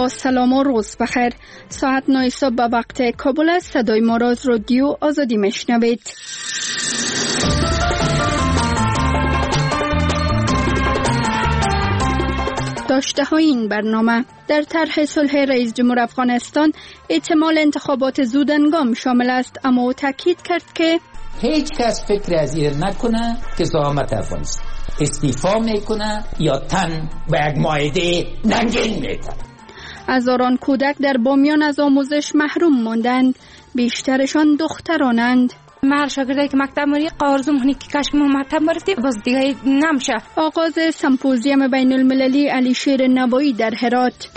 با سلام و روز بخیر. ساعت 9 صبح به وقت کابل است. صدای ما را از رادیو آزادی میشنوید. داشته های این برنامه: در طرح صلح رئیس جمهور افغانستان احتمال انتخابات زودهنگام شامل است، اما او تاکید کرد که هیچ کس فکر از این نکنه که زعامت افغانستان استعفا میکنه یا تن به یک معاهده ننگین میکنه. هزاران کودک در بامیان از آموزش محروم ماندند، بیشترشان دخترانند. من شاگردایی که مکتب مری قارزم هنی که کشم مکتب مرتی باز دیگه نمیشه. آغاز سمپوزیوم بین المللی علیشیر نوایی در هرات.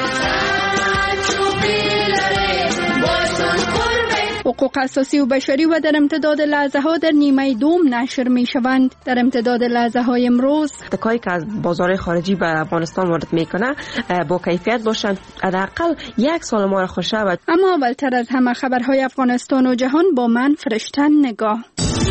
حقوق اساسی و بشری و در امتداد لحظه ها در نیمه دوم نشر می شوند. در امتداد لحظه های امروز کاری که از بازار خارجی به افغانستان وارد میکنه با کیفیت باشند، حداقل یک سال ما را خوش شود. اما اولتر از همه خبرهای افغانستان و جهان با من فرشتن نگاه.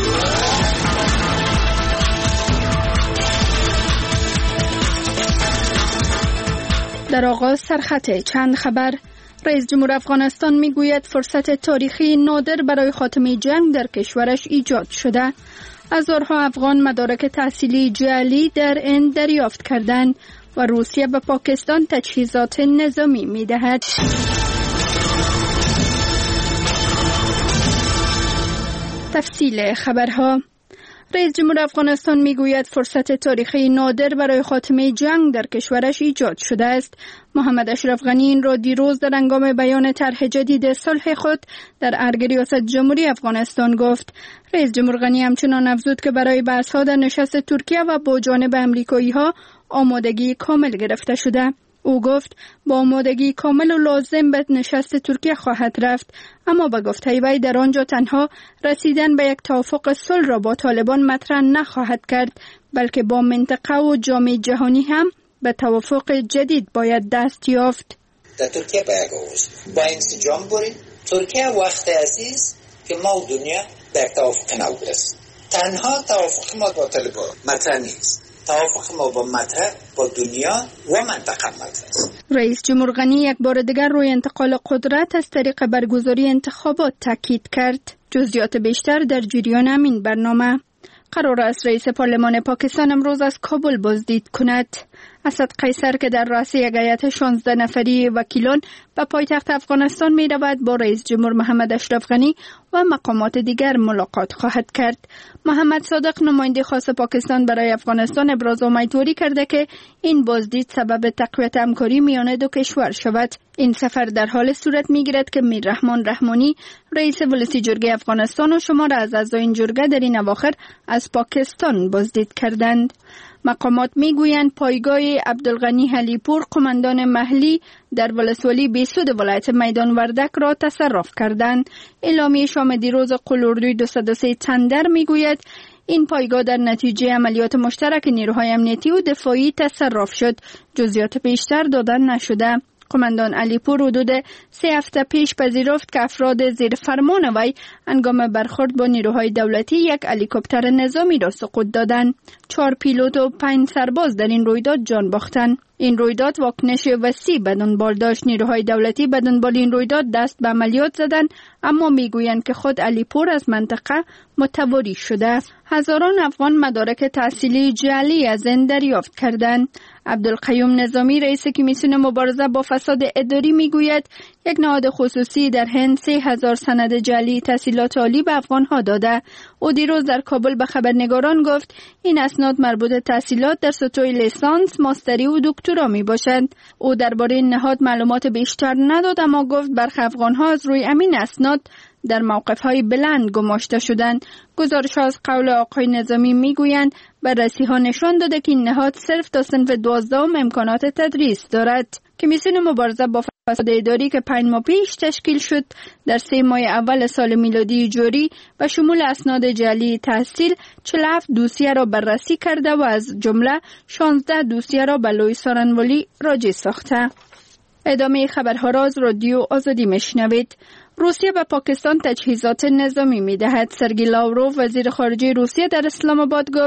در آغاز سرخط چند خبر. رئیس جمهور افغانستان میگوید فرصت تاریخی نادر برای خاتمه جنگ در کشورش ایجاد شده. هزارها افغان مدارک تحصیلی جعلی در هند دریافت کردند و روسیه به پاکستان تجهیزات نظامی میدهد. تفصیل خبرها: رئیس جمهور افغانستان میگوید فرصت تاریخی نادر برای خاتمه جنگ در کشورش ایجاد شده است. محمد اشرف غنی این را دیروز در هنگام بیان طرح جدید صلح خود در ارگ ریاست جمهوری افغانستان گفت. رئیس جمهور غنی همچنان افزود که برای بحث‌ها در نشست ترکیه و با جانب آمریکایی‌ها آمادگی کامل گرفته شده. او گفت با آمادگی کامل و لازم به نشست ترکیه خواهد رفت، اما به گفته وی در آنجا تنها رسیدن به یک توافق صلح را با طالبان مطرح نخواهد کرد، بلکه با منطقه و جامعه جهانی هم به توافق جدید باید دست یافت. در ترکیه با انسجام بریم. ترکیه وقت عزیز که ما و دنیا در توافق نبرسیم. تنها توافق ما با طالبان مطرح نیست. توافق ما با دنیا و منطقه است. رئیس جمهور غنی یک بار دیگر روی انتقال قدرت از طریق برگزاری انتخابات تاکید کرد. جزئیات بیشتر در جریان همین برنامه. قرار است رئیس پارلمان پاکستان امروز از کابل بازدید کند. اسد قیصر که در رأس یک هیئت 16 نفری وکیلان به پایتخت افغانستان می رود با رئیس جمهور محمد اشرف غنی و مقامات دیگر ملاقات خواهد کرد. محمد صادق نماینده خاص پاکستان برای افغانستان ابراز امیدواری کرده که این بازدید سبب تقویت همکاری میان دو کشور شود. این سفر در حال صورت میگیرد که میررحمان رحمانی رئیس ولسی جرگه افغانستان و شمار از اعضای این جرگه در این اواخر از پاکستان بازدید کردند. مقامات میگویند پایگاه عبدالغنی علیپور قماندان محلی در ولسوالی بیسود ولایت میدان وردک را تصرف کردند. اعلامیه شام دیروز قلوردوی 203 تندر میگوید این پایگاه در نتیجه عملیات مشترک نیروهای امنیتی و دفاعی تصرف شد. جزئیات بیشتر دادن نشده. قماندان علیپور حدود 3 هفته پیش پذیرفت که افراد زیر فرمان وی هنگام برخورد با نیروهای دولتی یک هلیکوپتر نظامی را سقوط دادند. 4 پیلوت و 5 سرباز در این رویداد جان باختند. این رویداد واکنش وسیع به دنبال داشت. نیروهای دولتی به دنبال این رویداد دست به عملیات زدند، اما میگویند که خود علیپور از منطقه متواری شده است. هزاران افغان مدارک تحصیلی جعلی از هند دریافت کردند. عبدالقیوم نظامی رئیس کمیسیون مبارزه با فساد اداری میگوید یک نهاد خصوصی در هند 3000 سند جعلی تحصیلات عالی به افغانها داده. او دیروز در کابل به خبرنگاران گفت این اسناد مربوط تحصیلات در سطوح لیسانس، ماستری و دکترا می باشند. او درباره این نهاد معلومات بیشتر نداد، اما گفت برخی افغانها از روی امین اسناد در موقف‌های بلند گماشته شدند. گزارش‌ها از قول آقای نظامی می‌گویند بررسی‌ها نشان داده که این نهاد صرف تا صنف 12 امکانات تدریس دارد. کمیسیون مبارزه با فساد اداری که 5 ماه پیش تشکیل شد در 3 ماه اول سال میلادی جاری و شمول اسناد جعلی تحصیل 47 دوسیه را بررسی کرده و از جمله 16 دوسیه را به لوی سارنوالی راجع ساخته. ادامه خبرها را از رادیو آزادی میشنوید. روسیه به پاکستان تجهیزات نظامی می‌دهد. سرگئی لاوروف وزیر خارجه روسیه در اسلام آباد گفت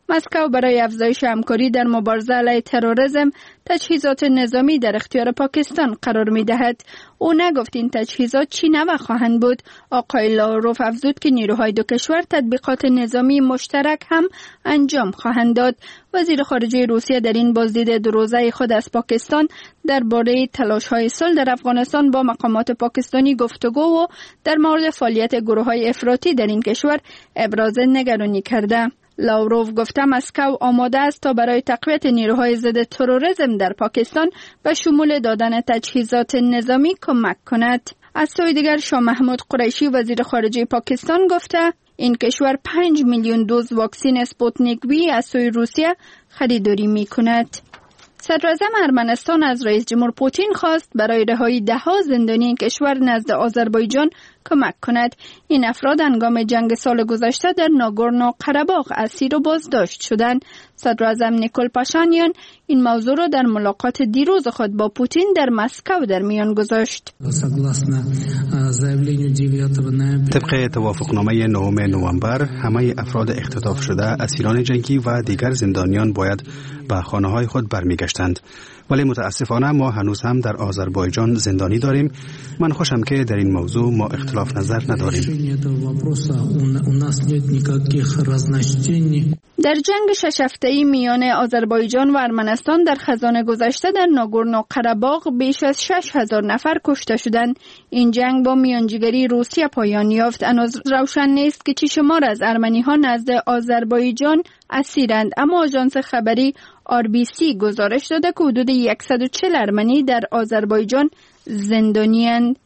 مسکو برای افزایش همکاری در مبارزه علیه تروریسم تجهیزات نظامی در اختیار پاکستان قرار می دهد. او نگفت این تجهیزات چی نوع خواهند بود. آقای لاوروف افزود که نیروهای دو کشور تطبیقات نظامی مشترک هم انجام خواهند داد. وزیر خارجه روسیه در این بازدید دو روزه خود از پاکستان درباره تلاش‌های صلح در افغانستان با مقامات پاکستانی گفتگو و در مورد فعالیت گروه‌های افراطی در این کشور ابراز نگرانی کرده. لاوروف گفته مسکو آماده است تا برای تقویت نیروهای ضد تروریسم در پاکستان به شمول دادن تجهیزات نظامی کمک کند. از سوی دیگر شاه محمود قریشی وزیر خارجه پاکستان گفته این کشور 5 میلیون دوز واکسن اسپوتنیک وی از سوی روسیه خریداری می کند. صدراعظم ارمنستان از رئیس جمهور پوتین خواست برای رهایی ده‌ها زندانی این کشور نزد آذربایجان کمک کند. این افراد هنگام جنگ سال گذشته در ناگورنو قره‌باغ اسیر و بازداشت شدند. صدراعظم نیکول پاشانیان این موضوع را در ملاقات دیروز خود با پوتین در مسکو در میان گذاشت. طبق توافقنامه 9 نوامبر همه افراد اختطاف شده، اسیران جنگی و دیگر زندانیان باید به خانه‌های خود برمیگشتند. ولی متاسفانه ما هنوز هم در آذربایجان زندانی داریم. من خوشم که در این موضوع ما اختلاف نظر نداریم. در جنگ 6 هفته‌ای میان آذربایجان و ارمنستان در خزان گذشته در ناگورنو قره‌باغ بیش از 6,000 نفر کشته شدند. این جنگ با میانجیگری روسیه پایان یافت. هنوز روشن نیست که چه شمار از ارمنی‌ها نزد آذربایجان اسیرند، اما آژانس خبری RBC گزارش داده که حدود 140 ارمنی در آذربایجان زندانی‌اند.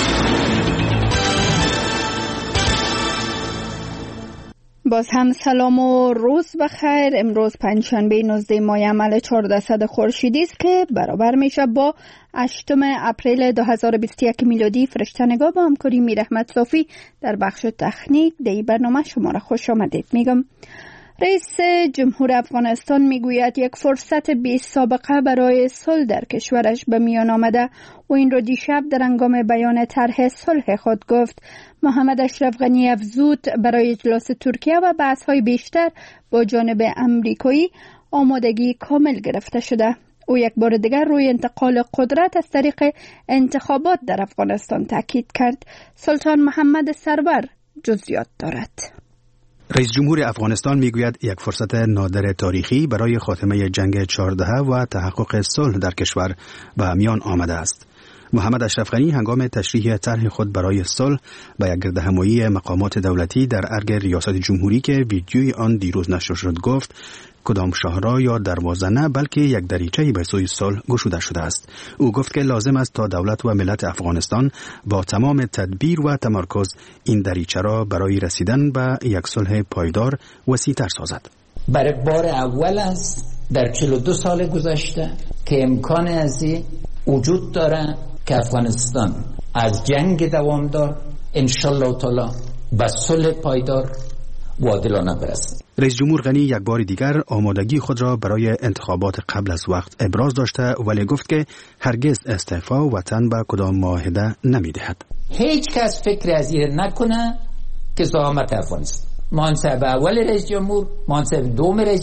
باز هم سلام و روز بخیر. امروز پنجشنبه 19 ماه عمل 1400 خورشیدی است که برابر میشه با 8 اپریل 2021 میلادی. فرشته‌نگاه با همکاری میر احمد صافی در بخش تکنیک در برنامه شما را خوش آمدید میگم. رئیس جمهور افغانستان میگوید یک فرصت بی سابقه برای صلح در کشورش به میان آمده و این را دیشب در هنگام بیان طرح صلح خود گفت. محمد اشرف غنی افزود برای اجلاس ترکیه و بحث‌های بیشتر با جانب امریکایی آمادگی کامل گرفته شده. او یک بار دیگر روی انتقال قدرت از طریق انتخابات در افغانستان تاکید کرد. سلطان محمد سرور جزئیات دارد. رئیس جمهور افغانستان میگوید یک فرصت نادر تاریخی برای خاتمه جنگ 14 و تحقق صلح در کشور به میان آمده است. محمد اشرف غنی هنگام تشریح طرح خود برای صلح به یک گردهمایی مقامات دولتی در ارگ ریاست جمهوری که ویدیوی آن دیروز نشر شد گفت کدام شاهراه یا دروازه نه بلکه یک دریچه‌ای به سوی صلح گشوده شده است. او گفت که لازم است تا دولت و ملت افغانستان با تمام تدبیر و تمرکز این دریچه را برای رسیدن به یک صلح پایدار وسیع‌تر سازد. برای بار اول است در 42 سال گذشته که امکان ازی وجود داره که افغانستان از جنگ دوامدار انشالله تعالی به صلح پایدار و عادلانه برسد. رئیس جمهور غنی یک بار دیگر آمادگی خود را برای انتخابات قبل از وقت ابراز داشته ولی گفت که هرگز استعفا وطن به کدام معاهده نمی‌دهد. هیچ کس فکر از این نکنه که زعامت افغانستان منصب اول رئیس جمهور، منصب دوم رئیس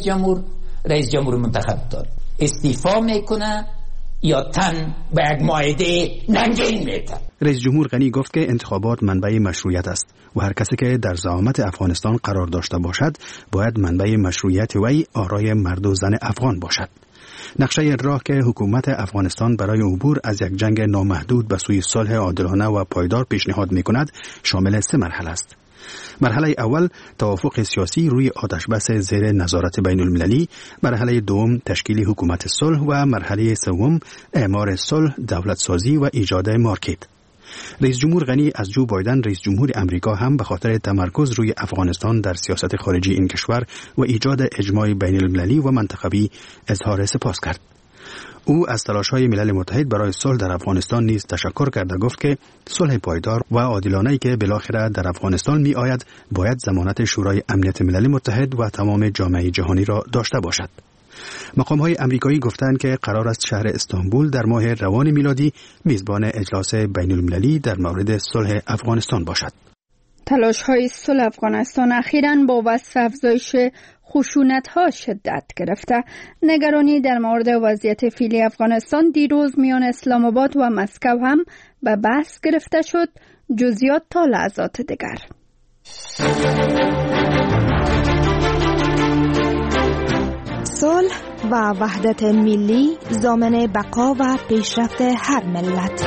جمهور منتخب دار استعفا میکنه یا تن به یک معاهده ننگین میتن. رئیس جمهور غنی گفت که انتخابات منبع مشروعیت است و هر کسی که در زعامت افغانستان قرار داشته باشد باید منبع مشروعیت وی آرای مرد و زن افغان باشد. نقشه راه که حکومت افغانستان برای عبور از یک جنگ نامحدود به سوی صلح عادلانه و پایدار پیشنهاد می‌کند شامل 3 مرحله است. مرحله اول توافق سیاسی روی آتشبس زیر نظارت بین المللی، مرحله دوم تشکیل حکومت صلح و مرحله سوم اعمار صلح، دولت سازی و ایجاد مارکت. رئیس جمهور غنی از جو بایدن رئیس جمهور امریکا هم به خاطر تمرکز روی افغانستان در سیاست خارجی این کشور و ایجاد اجماع بین المللی و منطقوی اظهار سپاس کرد. او از تلاش‌های ملل متحد برای صلح در افغانستان نیز تشکر کرده گفت که صلح پایدار و عادلانه‌ای که بالاخره در افغانستان می‌آید باید ضمانت شورای امنیت ملل متحد و تمام جامعه جهانی را داشته باشد. مقام‌های آمریکایی گفتند که قرار است شهر استانبول در ماه روان میلادی میزبان اجلاس بین‌المللی در مورد صلح افغانستان باشد. تلاش‌های صلح افغانستان اخیراً با وصف افزایش خشونت‌ها شدت گرفته. نگرانی در مورد وضعیت فعلی افغانستان دیروز میان اسلام آباد و مسکو هم به بحث گرفته شد. جزئیات تا لحظات دیگر. صلح و وحدت ملی ضامن بقا و پیشرفت هر ملت.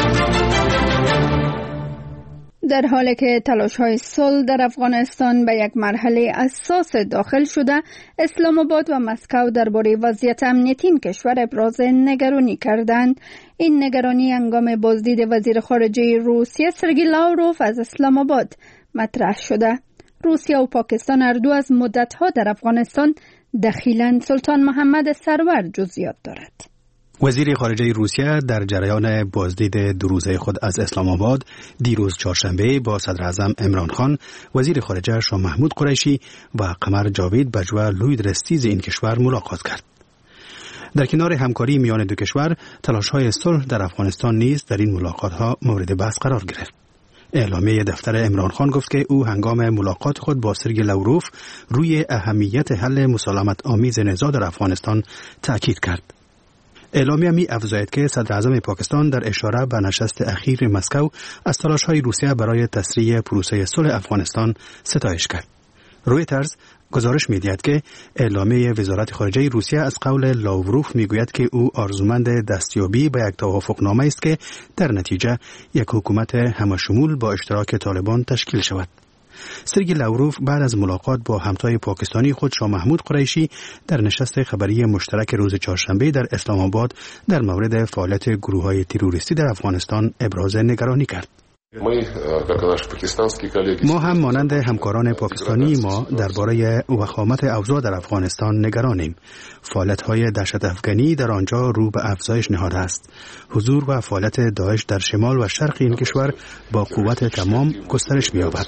در حالی که تلاش‌های صلح در افغانستان به یک مرحله حساس داخل شده، اسلام آباد و مسکو درباره وضعیت امنیتی این کشور ابراز نگرانی کردند. این نگرانی هنگام بازدید وزیر خارجه روسیه سرگئی لاوروف از اسلام آباد مطرح شده. روسیه و پاکستان هر دو از مدت‌ها در افغانستان دخیلند. سلطان محمد سرور جزئیات دارد. وزیر خارجه روسیه در جریان بازدید دو روزه خود از اسلام آباد دیروز چهارشنبه با صدر اعظم عمران خان، وزیر خارجه شاه محمود قریشی و قمر جاوید بجوا لوید رستیز این کشور ملاقات کرد. در کنار همکاری میان دو کشور، تلاش‌های صلح در افغانستان نیز در این ملاقات‌ها مورد بحث قرار گرفت. اعلامیه دفتر عمران خان گفت که او هنگام ملاقات خود با سرگئی لاوروف روی اهمیت حل مسالمت آمیز نزاع در افغانستان تأکید کرد. اعلامیه می افزاید که صدر اعظم پاکستان در اشاره به نشست اخیر مسکو از تلاش‌های روسیه برای تسریع پروسه صلح افغانستان ستایش کرد. رویترز گزارش می‌دهد که اعلامیه وزارت خارجه روسیه از قول لاوروف میگوید که او آرزومند دستیابی به یک توافقنامه است که در نتیجه یک حکومت همشمول با اشتراک طالبان تشکیل شود. سرگئی لاوروف بعد از ملاقات با همتای پاکستانی خود شاه محمود قریشی در نشست خبری مشترک روز چهارشنبه در اسلام آباد در مورد فعالیت گروه‌های تروریستی در افغانستان ابراز نگرانی کرد. ما هم مانند همکاران پاکستانی ما درباره وخامت اوضاع در افغانستان نگرانیم. فعالیت‌های دهشت افغانی در آنجا رو به افزایش نهاده است. حضور و فعالیت داعش در شمال و شرق این کشور با قوت تمام گسترش می‌یابد.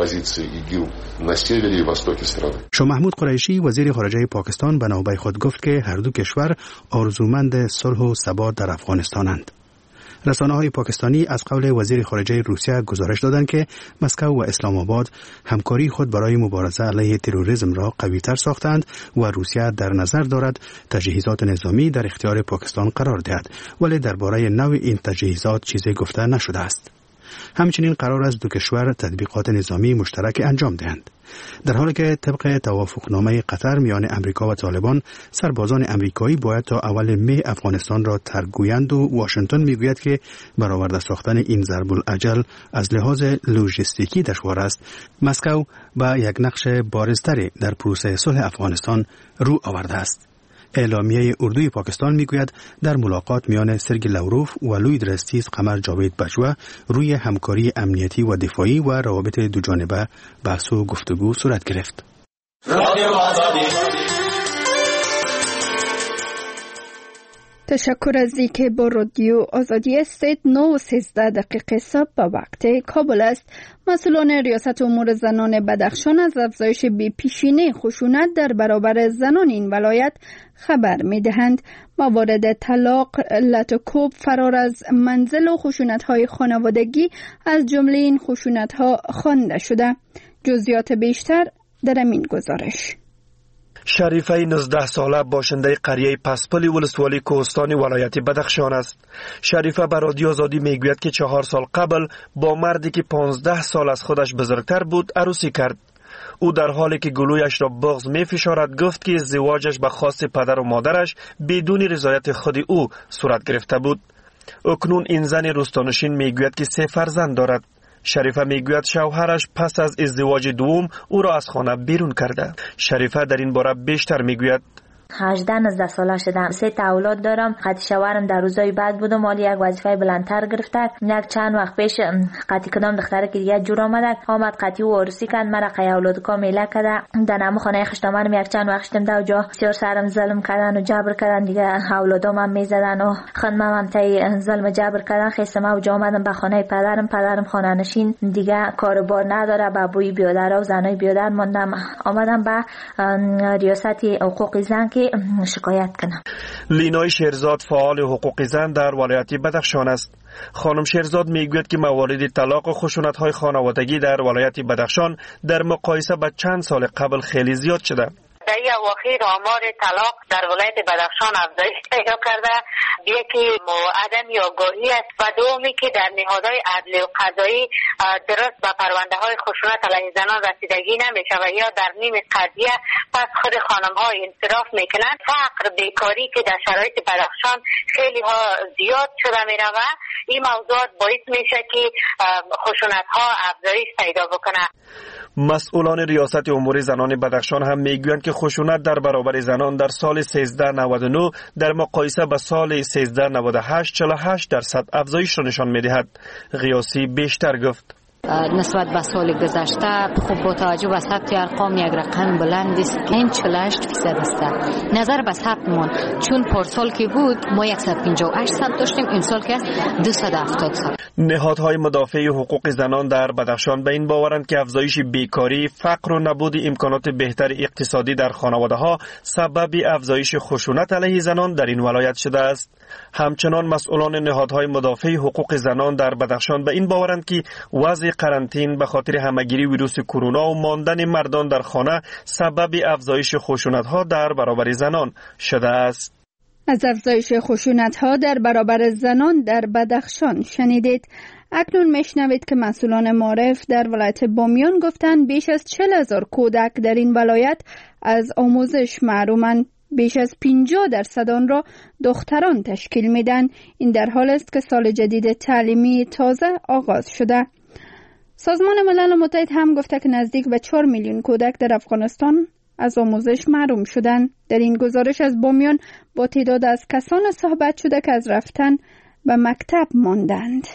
شاه محمود قریشی وزیر خارجه پاکستان به نوبه خود گفت که هر دو کشور آرزومند صلح و ثبات در افغانستانند. رسانه‌های پاکستانی از قول وزیر خارجه روسیه گزارش دادند که مسکو و اسلام آباد همکاری خود برای مبارزه علیه تروریسم را قوی‌تر ساختند و روسیه در نظر دارد تجهیزات نظامی در اختیار پاکستان قرار دهد، ولی درباره نوع این تجهیزات چیزی گفته نشده است. همچنین قرار است دو کشور تطبیقات نظامی مشترک انجام دهند. در حالی که طبق توافقنامه قطر میان امریکا و طالبان، سربازان امریکایی باید تا اول مه افغانستان را ترک گویند و واشنگتن میگوید که برآورده ساختن این ضرب الاجل از لحاظ لوجستیکی دشوار است. مسکو به یک نقش بارزتری در پروسه صلح افغانستان رو آورده است. اعلامیه اردوی پاکستان میگوید در ملاقات میان سرگئی لاوروف و لوید رستیز قمر جاوید بجوا روی همکاری امنیتی و دفاعی و روابط دوجانبه بحث و گفتگو صورت گرفت. تشکر از اینکه با رادیو آزادی استید 9:13 صبح به وقت کابل است. مسئولان ریاست امور زنان بدخشان از افزایش بی‌پیشینه خشونت در برابر زنان این ولایت خبر می‌دهند. موارد طلاق، لطوکوب، فرار از منزل و خشونت‌های خانوادگی از جمله این خشونت‌ها خوانده شده. جزئیات بیشتر در این گزارش. شریفه 19 ساله باشنده قریه پسپلی ولسوالی کوهستانی ولایت بدخشان است. شریفه به رادیو آزادی میگوید که 4 سال قبل با مردی که 15 سال از خودش بزرگتر بود عروسی کرد. او در حالی که گلویش را بغض می‌فشارد گفت که ازدواجش به خواست پدر و مادرش بدون رضایت خود او صورت گرفته بود. اکنون این زن روستانشین میگوید که 3 فرزند دارد. شریفه میگوید شوهرش پس از ازدواج دوم او را از خانه بیرون کرده. شریفه در این باره بیشتر میگوید 18-19 ساله شدم. 3 اولاد دارم. قطعی شوهرم در روزای بعد بودم، مالی یک وظیفه بلندتر گرفته. یک چند وقت پیش قطعی کدام دختره که دیگه جور آمد قطعی و عروسی کرد، مرا قی اولاد کامیله کرده. در نام خانه خشتامانم یک چند وقت شدم در جا بسیار سرم ظلم کردن و جبر کردن. دیگه اولادام هم میزدن و خانمم هم تای ظلم جبر کردن. خستم و جا آمدم به خانه پدرم خانه نشین، دیگه کاروبار نداره، با بوی بیادر و زنای بیادر ماندم. آمدم به ریاست حقوق زن شکایت کنم. لینای شیرزاد فعال حقوق زن در ولایت بدخشان است. خانم شیرزاد میگوید که موارد طلاق و خشونت‌های خانوادگی در ولایت بدخشان در مقایسه با چند سال قبل خیلی زیاد شده. در این اواخر آمار طلاق در ولایت بدخشان افزایش پیدا کرده. یکی عدم آگاهی است و دومی که در نهادهای عدلی و قضایی درست به پرونده های خشونت علیه زنان رسیدگی نمیشه و یا در نیم قضیه پس خود خانم ها انصراف میکنن. فقر، بیکاری که در شرایط بدخشان خیلی ها زیاد شده میروه، این موضوعات باعث میشه که خشونت ها افزایش پیدا بکنه. مسئولان ریاست امور زنان بدخشان هم میگویند که خشونت در برابر زنان در سال 1399 در مقایسه با سال 1398 48% افزایش را نشان میدهد. غیاسی بیشتر گفت: نسبت به سال گذشته خب با توجه به ثبت ارقام یک رقم بلند است که این 48% است. نظر به ثبتمون چون پارسال که بود ما 158 ثبت داشتیم، این سال که است 270 ثبت. نهادهای مدافع حقوق زنان در بدخشان به این باورند که افزایش بیکاری، فقر و نبود امکانات بهتر اقتصادی در خانواده‌ها سبب افزایش خشونت علیه زنان در این ولایت شده است. همچنان مسئولان نهادهای مدافع حقوق زنان در بدخشان به این باورند که وضع قرنطین به خاطر همهگیری ویروس کرونا و ماندن مردان در خانه سبب افزایش خشونت‌ها در برابر زنان شده است. از افزایش خشونت‌ها در برابر زنان در بدخشان شنیدید. اکنون میشنوید که مسئولان معرف در ولایت بامیان گفتند بیش از 40,000 کودک در این ولایت از آموزش محرومند. بیش از 50% آن را دختران تشکیل میدن. این در حال است که سال جدید تعلیمی تازه آغاز شده. سازمان ملل متحد هم گفته که نزدیک به 4 میلیون کودک در افغانستان از آموزش محروم شدند. در این گزارش از بامیان با تعداد از کسان صحبت شده که از رفتن به مکتب ماندند.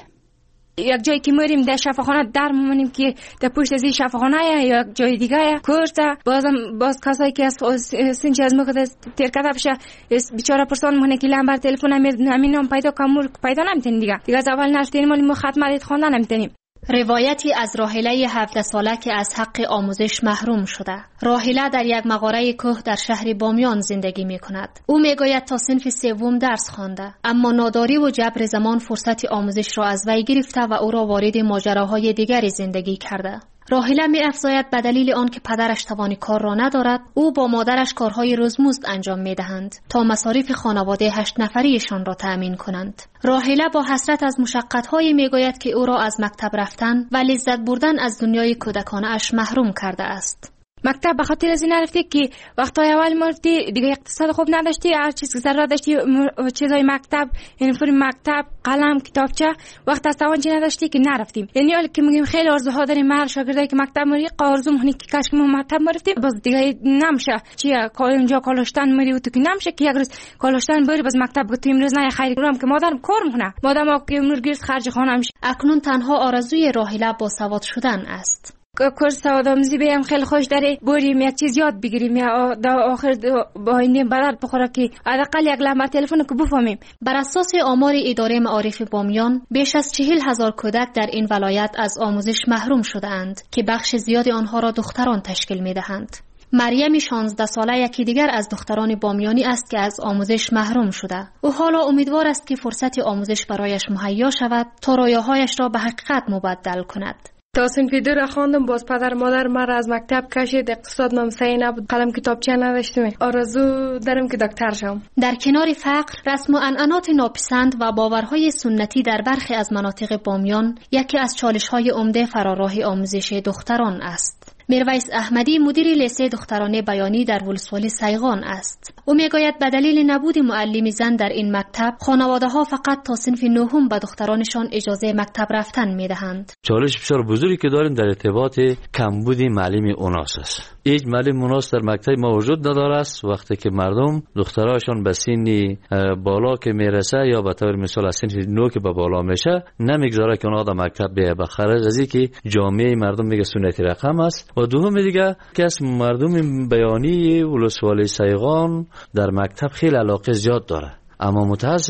یک جایی که میریم در شفاخانه در میمونیم که در پشت از این شفاخانه یا یک جای دیگه کورته، باز کسایی که از سنج از موقع تیر کرده بشه بیچاره پرسان مونه که لمبر تلفن همین پیدا نمیتونیم دیگه از اول نشدیم ما ختم خواندن نمیتونیم. روایتی از راحله 17 ساله که از حق آموزش محروم شده. راحله در یک مغاره کوه در شهر بامیان زندگی می کند. او می گوید تا صنف سوم درس خوانده، اما ناداری و جبر زمان فرصت آموزش را از وی گرفته و او را وارد ماجراهای دیگری زندگی کرده. راحله می افزاید به دلیل آن که پدرش توان کار را ندارد، او با مادرش کارهای روزمزد انجام می دهند تا مصارف خانواده 8 نفریشان را تأمین کنند. راحله با حسرت از مشقت‌های می گوید که او را از مکتب رفتن و لذت بردن از دنیای کودکانه اش محروم کرده است. مکتب به خاطر از این رفتی که وقتای اول مرتی دیگه اقتصاد خوب نداشتی، هر چیز که ضرورت داشتی چیزای مکتب، یونیفرم مکتب، قلم، کتابچه، وقت از توانچی نداشتی که نرفتیم. یعنی حالا که میگیم خیلی آرزوها داریم مر شاگردایی که مکتب میری، آرزوم هنی که کاش ما مکتب میرفتیم، باز دیگه نمیشه. چیه اونجا کالاشتن میری و تو که نمیشه که یک روز کالاشتن بری باز مکتب گفتیم امروز نه خیلی گرم که مادرم کار میکنه، مادرم که امروز گرس خرج خانه میشه. اکنون تنها آرزوی راحله باسواد شدن است. کورس سوادآموزی بیم خیلی خوش داره، بریم یک چیز یاد بگیریم یا در آخر با این بدل بخوره که حداقل یک لمبر تلفن که بفهمیم. بر اساس آمار اداره معارف بامیان بیش از 40,000 کودک در این ولایت از آموزش محروم شده اند که بخش زیاد آنها را دختران تشکیل می‌دهند. مریم 16 ساله یکی دیگر از دختران بامیانی است که از آموزش محروم شده. او حالا امیدوار است که فرصت آموزش برایش مهیا شود تا رویاهایش را به حقیقت مبدل کند. تا صنف 2 را خواندم، باز پدر مادر مرا از مکتب کشید، اقتصاد من صحیح نبود، قلم کتابچه نداشتم. آرزو دارم که دکتر شوم. در کنار فقر، رسم و عنعنات ناپسند و باورهای سنتی در برخی از مناطق بامیان یکی از چالش‌های عمده فراراه آموزش دختران است. میرویس احمدی مدیر لیسه دخترانه بیانی در ولسوالی سیغان است. او میگوید به دلیل نبود معلم زن در این مکتب، خانواده‌ها فقط تا صنف 9 به دخترانشان اجازه مکتب رفتن میدهند. چالش بسیار بزرگی که داریم در ارتباط کمبود معلم اوناس است. هیچ معلم مناسب در مکتب ما وجود نداره است. وقتی که مردم دختراشون به سن بالا که میرسه یا به طور مثال از سن 9 که به بالا میشه نمیگذاره که اونها در مکتب بیه، به خارج از اینکه جامعه مردم میگه سنتی رقم است. و دوم دیگه که از مردم بیانی ولسوالی سیغان در مکتب خیلی علاقه زیاد داره، اما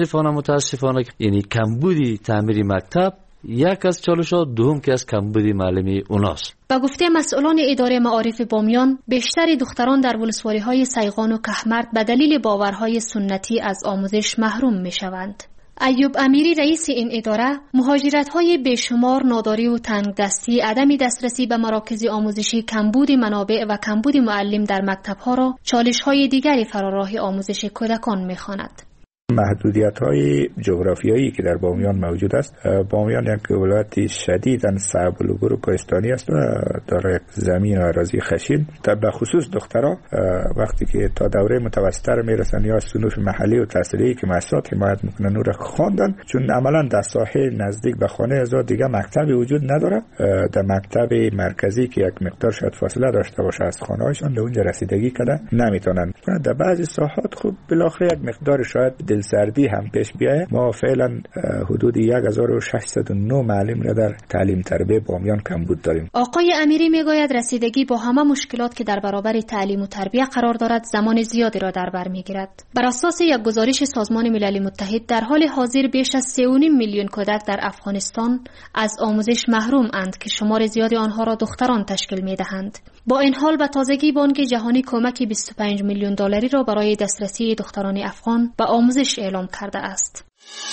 متاسفانه یعنی کمبودی تعمیر مکتب یک از چالش‌ها، دوم که از کمبودی معلمی اوناست. با گفته مسئولان اداره معارف بامیان، بیشتر دختران در ولسوالی‌های سیغان و کهمرد به دلیل باورهای سنتی از آموزش محروم می‌شوند. ایوب امیری رئیس این اداره مهاجرت‌های بیشمار، ناداری و تنگدستی، عدم دسترسی به مراکز آموزشی، کمبود منابع و کمبود معلم در مکتب‌ها را چالش‌های دیگری فراراه آموزش کودکان می‌خواند. محدودیت‌های جغرافیایی که در بامیان موجود است. بامیان یک ولایت شدیداً صعب العبور و کوهستانی است و دارای زمین و اراضی خشن. به خصوص دخترها وقتی که تا دوره متوسطه میرسن یا صنوف محلی و تحصیلی که مؤسسات حمایت میکنن او را خواندن، چون عملاً در ساحه نزدیک به خانه از دیگه مکتبی وجود نداره. در مکتب مرکزی که یک مقدار شاید فاصله داشته باشه از خانه‌هاشون، به اونجا رسیدگی کرده نمیتونن. در بعضی ساحات خب بالاخره یک مقدار شاید دلسردی هم پیش بیاید. ما فعلا حدود 1609 معلم را در تعلیم تربیت بامیان کمبود داریم. آقای امیری میگوید رسیدگی با همه مشکلات که در برابر تعلیم و تربیت قرار دارد زمان زیادی را در بر میگیرد. بر اساس یک گزارش سازمان ملل متحد در حال حاضر بیش از 3.5 میلیون کودک در افغانستان از آموزش محروم اند که شمار زیادی آنها را دختران تشکیل میدهند. با این حال به تازگی بانک جهانی کمک 25 میلیون دلاری را برای دسترسی دختران افغان به آموزش اعلام کرده است.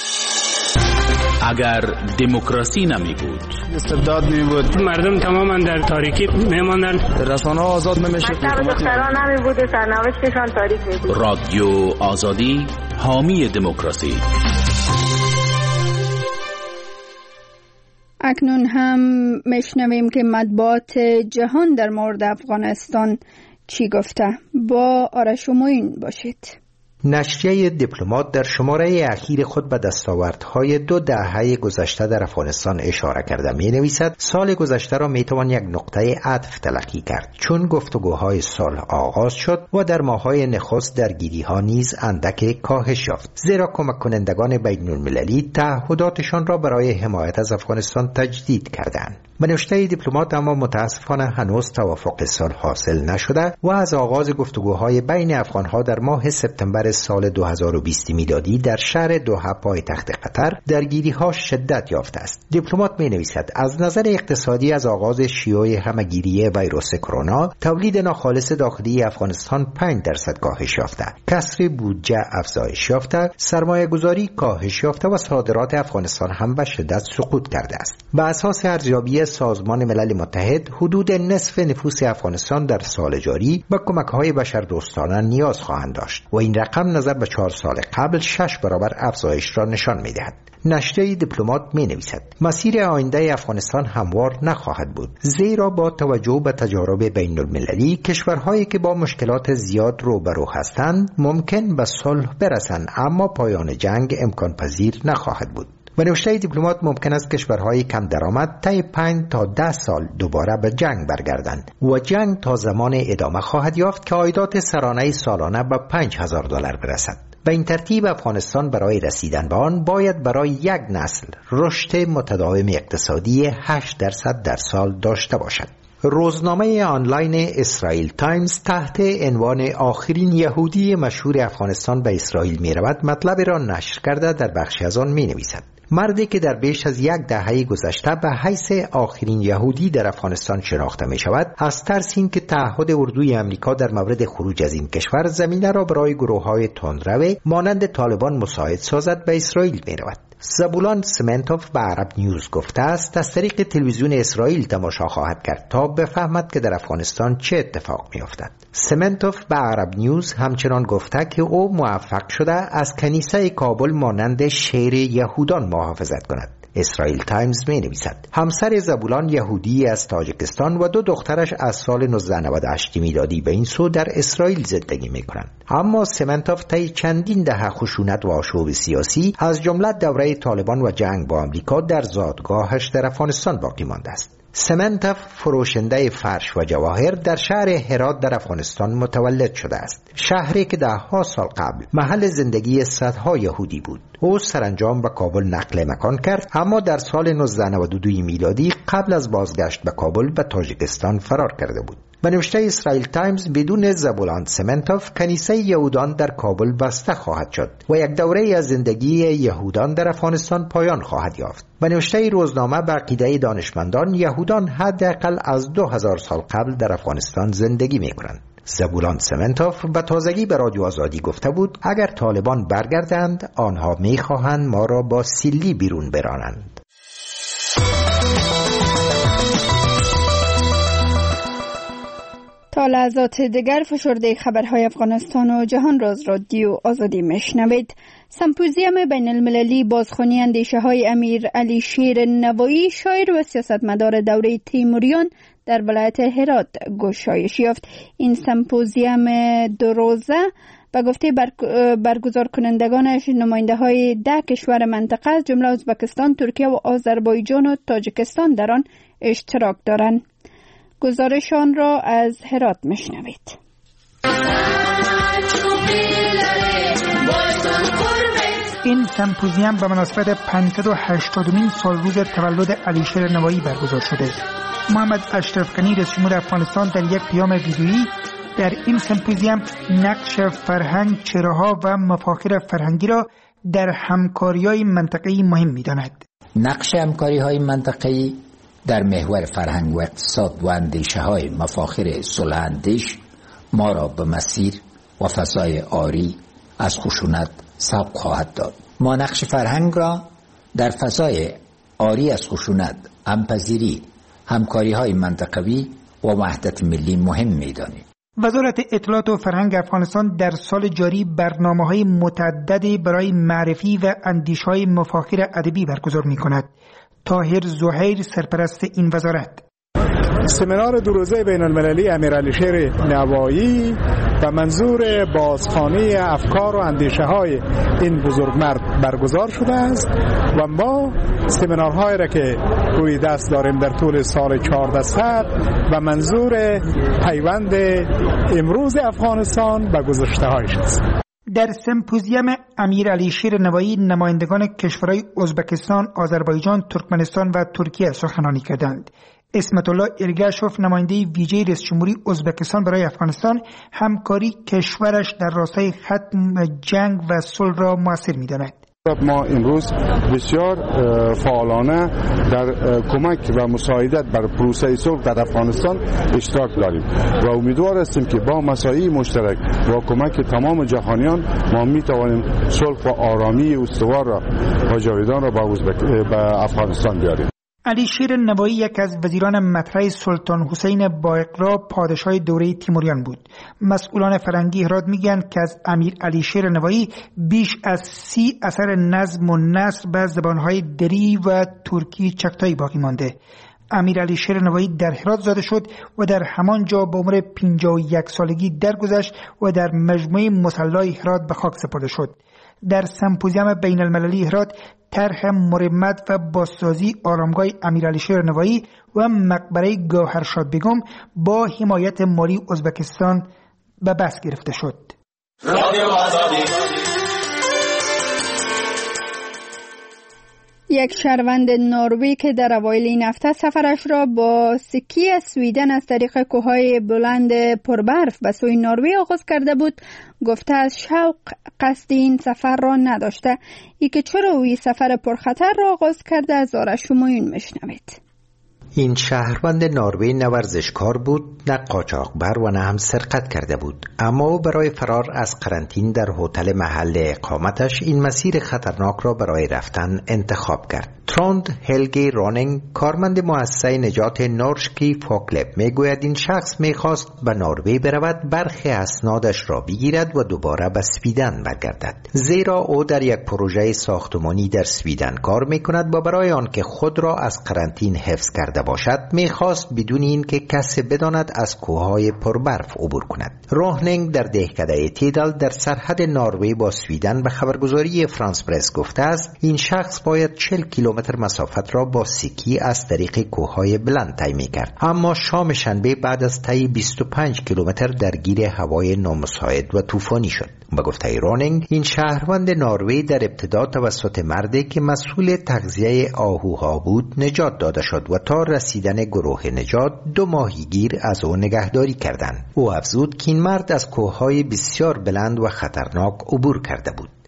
اگر دموکراسی نمی بود، استبداد می بود، مردم تماما در تاریکی میماندند، رسانه‌ها آزاد نمیشد، دختران نمی بود، سرنوشتشان تاریک می بود. رادیو آزادی حامی دموکراسی. اکنون هم میشنویم که مطبوعات جهان در مورد افغانستان چی گفته. با آرش و معین باشید. نشریه دیپلمات در شماره اخیر خود به دستاوردهای 2 دهه گذشته در افغانستان اشاره کرده می نویسد سال گذشته را می توان یک نقطه عطف تلقی کرد، چون گفتگوهای صلح آغاز شد و در ماه‌های نخست درگیری ها نیز اندک کاهش یافت، زیرا کمک کنندگان بین المللی تعهداتشان را برای حمایت از افغانستان تجدید کردند. به نوشته دیپلمات اما متاسفانه هنوز توافق صلح حاصل نشده و از آغاز گفتگوهای بین افغانها در ماه سپتامبر سال 2020 میلادی در شهر دوحه پایتخت قطر درگیری‌ها شدت یافته است. دیپلمات می‌نویسد از نظر اقتصادی از آغاز شیوع همه‌گیری ویروس کرونا تولید ناخالص داخلی افغانستان 5% کاهش یافته، کسر بودجه افزایش یافته، سرمایه‌گذاری کاهش یافته و صادرات افغانستان هم به شدت سقوط کرده است. به اساس ارزیابی سازمان ملل متحد حدود نصف نفوس افغانستان در سال جاری به کمک‌های بشردوستانه نیاز خواهند داشت و این رقم نظر به 4 سال قبل 6 برابر افزایش را نشان می‌دهد. نشریه دیپلمات می‌نویسد مسیر آینده افغانستان هموار نخواهد بود، زیرا با توجه به تجارب بین المللی کشورهایی که با مشکلات زیاد روبرو هستند ممکن به صلح برسند، اما پایان جنگ امکان پذیر نخواهد بود. و نوشته دیپلمات ممکن است کشورهای کم درآمد طی 5 تا 10 سال دوباره به جنگ برگردند و جنگ تا زمان ادامه خواهد یافت که عایدات سرانه سالانه به $5,000 برسد. به این ترتیب افغانستان برای رسیدن به آن باید برای یک نسل رشد متداوم اقتصادی 8% در سال داشته باشد. روزنامه آنلاین اسرائیل تایمز تحت عنوان آخرین یهودی مشهور افغانستان به اسرائیل می رود مطلب را نشر کرده در بخشی از آن می نویسد مردی که در بیش از 1 دهه گذشته به حیث آخرین یهودی در افغانستان شناخته می شود از ترس این که تعهد اردوی امریکا در مورد خروج از این کشور زمینه را برای گروه‌های تندرو مانند طالبان مساعد سازد به اسرائیل می رود. زبولان سمنتوف به عرب نیوز گفته است از طریق تلویزیون اسرائیل تماشا خواهد کرد تا بفهمد که در افغانستان چه اتفاق می افتد. سمنتوف به عرب نیوز همچنان گفته که او موفق شده از کنیسه کابل مانند شهر یهودان محافظت کند. اسرائیل تایمز می نویسد همسر زبولان یهودی از تاجیکستان و 2 دخترش از سال 1998 میلادی به این سو در اسرائیل زندگی می کنند. اما سمنتوف طی چندین دهه خشونت و آشوب سیاسی از جمله دوره طالبان و جنگ با آمریکا در زادگاهش در افغانستان باقی مانده است. سمنتوف فروشنده فرش و جواهر در شهر هرات در افغانستان متولد شده است، شهری که 10 سال قبل محل زندگی صدها یهودی بود. او سرانجام به کابل نقل مکان کرد، اما در سال 1992 میلادی قبل از بازگشت به کابل به تاجیکستان فرار کرده بود. به نوشته اسرائیل تایمز بدون زبولان سمنتوف کنیسه یهودان در کابل بسته خواهد شد و یک دوره از زندگی یهودان در افغانستان پایان خواهد یافت. به نوشته روزنامه به عقیده دانشمندان یهودان حداقل از 2000 سال قبل در افغانستان زندگی می کنند. زبولان سمنتوف به تازگی به رادیو آزادی گفته بود اگر طالبان برگردند آنها می‌خواهند ما را با سیلی بیرون برانند. تا لحظات دیگر فشرده خبرهای افغانستان و جهان را از رادیو آزادی میشنوید. سمپوزیوم بین المللی بازخوانی اندیشه های امیر علی شیر نوایی، شاعر و سیاستمدار دوره تیموریان، در ولایت هرات گشایش یافت. این سمپوزیوم 2 روزه به گفته برگزار کنندگانش نماینده های 10 کشور منطقه از جمله ازبکستان، ترکیه و آذربایجان و تاجیکستان در آن اشتراک دارند. گزارش آن را از هرات میشنوید. این سمپوزیوم به مناسبت 580مین سالروز تولد علیشیر نوایی برگزار شده است. محمد اشرف غنی رئیس جمهور افغانستان در یک پیام ویدیویی در این سمپوزیوم نقش فرهنگ، چهره‌ها و مفاخر فرهنگی را در همکاری‌های منطقه‌ای مهم می‌داند. نقش همکاری‌های منطقه‌ای در محور فرهنگ و اقتصاد و اندیشه‌های مفاخر صلح‌اندیش ما را به مسیر و فضای عاری از خشونت سبق خواهد داد. ما نقش فرهنگ را در فضای عاری از خشونت، همپذیری، همکاری‌های منطقوی و وحدت ملی مهم می‌دانیم. وزارت اطلاعات و فرهنگ افغانستان در سال جاری برنامه‌های متعددی برای معرفی و اندیشه‌های مفاخر ادبی برگزار می‌کند. طاهر زهیر سرپرست این وزارت: سمینار 2 روزه بین المللی امیر علی شیر نوایی و منظور بازخوانی افکار و اندیشه های این بزرگمرد برگزار شده است و ما سمینارهایی را که روی دست داریم در طول سال 14 سال و منظور پیوند امروز افغانستان به گذشته هایش است. در سمپوزیوم امیر علی شیر نوایی نمایندگان کشورهای ازبکستان، آذربایجان، ترکمنستان و ترکیه سخنرانی کردند. اسمت الله ارگاشوف نماینده ویژه رئیس جمهوری ازبکستان برای افغانستان همکاری کشورش در راستای ختم جنگ و صلح را موثر می‌داند. ما امروز بسیار فعالانه در کمک و مساعدت بر پروسه صلح در افغانستان اشتراک داریم و امیدوار هستیم که با مساعی مشترک و کمک تمام جهانیان ما می توانیم صلح و آرامی استوار را و جاودان را به افغانستان بیاریم. علی شیر نوایی یک از وزیران مطرح سلطان حسین بااقرا پادشاه دوره تیموریان بود. مسئولان فرهنگی هرات میگن که از امیر علی شیر نوایی بیش از 30 اثر نظم و نثر به زبانهای دری و ترکی چکتایی باقی مانده. امیر علی شیر نوایی در هرات زاده شد و در همان جا به عمر 51 سالگی درگذشت و در مجموعه مصلی هرات به خاک سپرده شد. در سمپوزیوم بین المللی هرات طرح مرمت و بازسازی آرامگاه امیر علی شیر نوایی و مقبره گوهرشاد بیگم با حمایت مالی ازبکستان به بحث گرفته شد. رادیو آزادی. یک شهروند نروژ که در اوایل این هفته سفرش را با سکی سویدن از طریق کوههای بلند پربرف به سوی نروژ آغاز کرده بود، گفته از شوق قصد این سفر را نداشته. ای که چرا او سفر پرخطر را آغاز کرده از آرش همایون میشنوید. این شهروند نروژ نه ورزشکار بود، نه قاچاقبر و نه هم سرقت کرده بود، اما او برای فرار از قرنطینه در هتل محل اقامتش این مسیر خطرناک را برای رفتن انتخاب کرد. تروند هلگی رونینگ، کارمند مؤسسه نجات نورشکی فوکلب، میگوید این شخص میخواست به نروژ برود، برخی اسنادش را بگیرد و دوباره به سویدن برگردد، زیرا او در یک پروژه ساختمانی در سویدن کار میکند و برای آن که خود را از قرنطینه حفظ کرده باشد میخواست بدون این که کسی بداند از کوههای پربرف عبور کند. رونینگ در دهکده تیدال در سرحد نروژ با سویدن به خبرگزاری فرانس پرس گفته است این شخص باید 40 کیلومتر مسافت را با سکی از طریق کوههای بلند طی می‌کرد، اما شام شنبه بعد از طی 25 کیلومتر درگیر هوای نامساعد و طوفانی شد. به گفته رونینگ این شهروند نروژ در ابتدا توسط مردی که مسئول تغذیه آهوها بود نجات داده شد و تا رسیدن گروه نجات 2 ماهیگیر از او نگهداری کردند. او افزود که این مرد از کوههای بسیار بلند و خطرناک عبور کرده بود.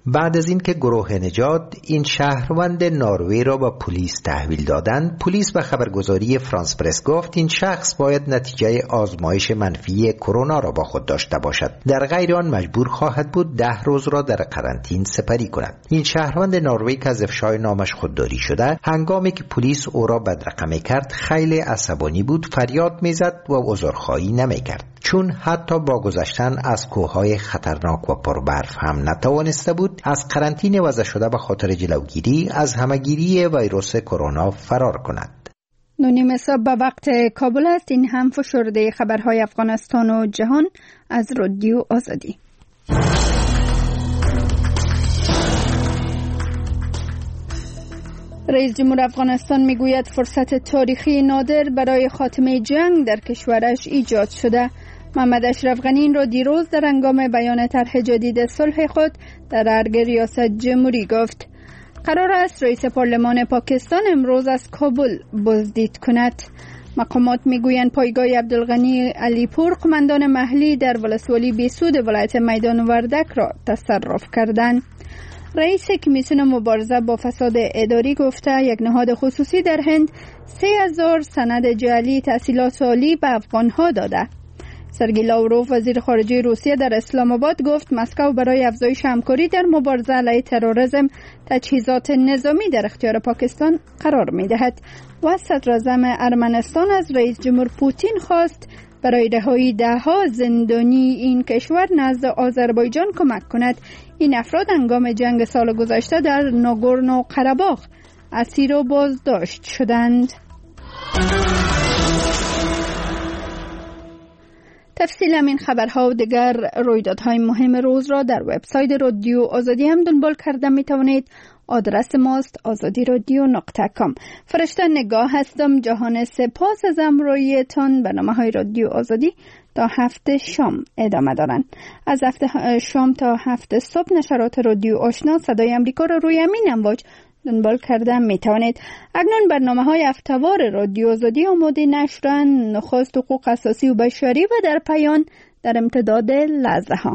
بعد از اینکه گروه نجات این شهروند نروژ را به پلیس تحویل دادند، پلیس به خبرگزاری فرانس پرس گفت این شخص باید نتیجه آزمایش منفی کرونا را با خود داشته باشد، در غیر آن مجبور خواهد بود 10 روز را در قرنطینه سپری کند. این شهروند نروژ که از افشای نامش خودداری شده، هنگامی که پلیس او را بدرقه کرد خیلی عصبانی بود، فریاد میزد و عذرخواهی نمیکرد، چون حتی با گذشتن از کوههای خطرناک و پربرف هم نتوانسته بود از قرنطینه وضع شده به خاطر جلوگیری از همهگیری ویروس کرونا فرار کند. 9 صبح به وقت کابل است. این هم فشرده خبرهای افغانستان و جهان از رادیو آزادی. رئیس جمهور افغانستان میگوید فرصت تاریخی نادر برای خاتمه جنگ در کشورش ایجاد شده. محمد اشرف غنی این را دیروز در هنگام بیان طرح جدید صلح خود در ارگ ریاست جمهوری گفت. قرار است رئیس پارلمان پاکستان امروز از کابل بازدید کند. مقامات میگویند پایگاه عبدالغنی علیپور قماندان محلی در ولسوالی بیسود ولایت میدان وردک را تصرف کردند. رئیس کمیسیون مبارزه با فساد اداری گفته یک نهاد خصوصی در هند 3000 سند جعلی تحصیلات عالی به افغانها داده. سرگئی لاوروف وزیر خارجه روسیه در اسلام آباد گفت مسکو برای افزایش همکاری در مبارزه علیه تروریسم تجهیزات نظامی در اختیار پاکستان قرار می‌دهد و صدر اعظم ارمنستان از رئیس جمهور پوتین خواست برای رهایی 10 زندانی این کشور نزد آذربایجان کمک کند. این افراد هنگام جنگ سال گذشته در ناگورنو قره‌باخ اسیر و بازداشت شدند. تفصیل همین خبرها و دیگر رویدادهای مهم روز را در وبسایت رادیو آزادی هم دنبال کرده می توانید. آدرس ماست azadiradio.com. فرشته نگاه هستم. جهان سپاس از همراهیتان. برنامه‌های رادیو آزادی تا 7 شام ادامه دارند. از 7 شام تا 7 صبح نشرات رادیو آشنا صدای امریکا را روی همین امواج دنبال کرده می توانید. اکنون برنامه‌های هفته‌وار رادیو آزادی آماده نشرند. نخست حقوق اساسی و بشری و در پایان در امتداد لحظه ها.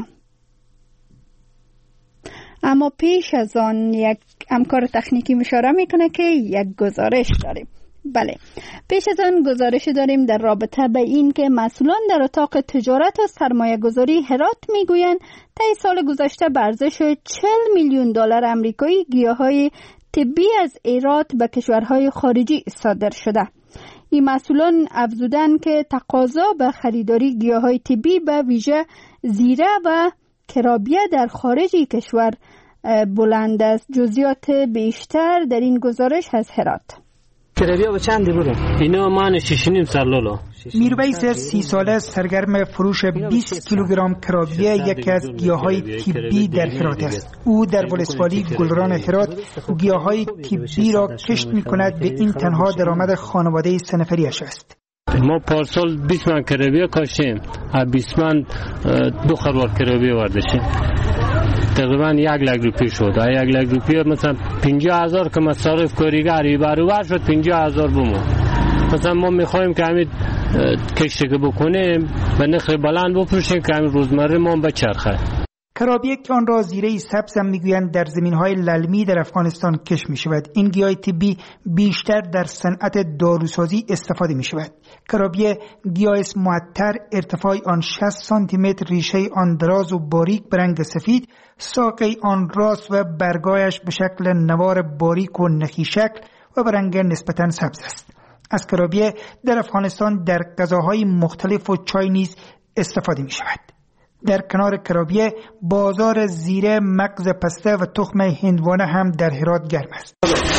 اما پیش از آن یک همکار تکنیکی اشاره میکنه که یک گزارش داریم. بله، پیش از آن گزارش داریم در رابطه به این که مسئولان در اتاق تجارت و سرمایه گذاری هرات میگویند طی سال گذشته به ارزش 40 میلیون دلار آمریکایی گیاهای طبی از هرات به کشورهای خارجی صادر شده. این مسئولان افزودند که تقاضا به خریداری گیاهای طبی به ویژه زیره و کرابیه در خارج کشور بلند است. جزئیات بیشتر در این گزارش از هرات. کرابیه به چندی بوده؟ اینا من 6.5 سال لولو. میرویس 30 ساله سرگرم فروش 20 کیلوگرم کرابیه، یکی از گیاهای طبی در هرات است. او در ولسوالی گلران هرات گیاهای طبی را کشت می‌کند. به این تنها درآمد خانواده سه نفریش است. ما پارسال 20 من کرابیه کاشتیم، 20 من 2 خروار کرابیه ورداشتیم. تقریبا 1 لک روپیه شد. 1 لک روپیه مثلا 50,000 که مصارف کاریگری برابر شد 50,000 بمون. مثلا ما میخوایم که همین کشتی که بکنیم به نرخ بلند بفروشیم که همین روزمره ما بچرخه. کرابیه که آن را زیره سبز هم میگویند در زمینهای للمی در افغانستان کشت می شود. این گیاه طبی بیشتر در صنعت داروسازی استفاده می شود. کرابیه گیاه معطر، ارتفاع آن 60 سانتی متر، ریشه آن دراز و باریک به رنگ سفید، ساقه آن راست و برگایش به شکل نوار باریک و نخی شکل و به رنگ نسبتاً سبز است. از کرابیه در افغانستان در غذاهای مختلف و چای نیز استفاده می شود. در کنار کرابیه بازار زیره، مغز پسته و تخم هندوانه هم در هرات گرم است.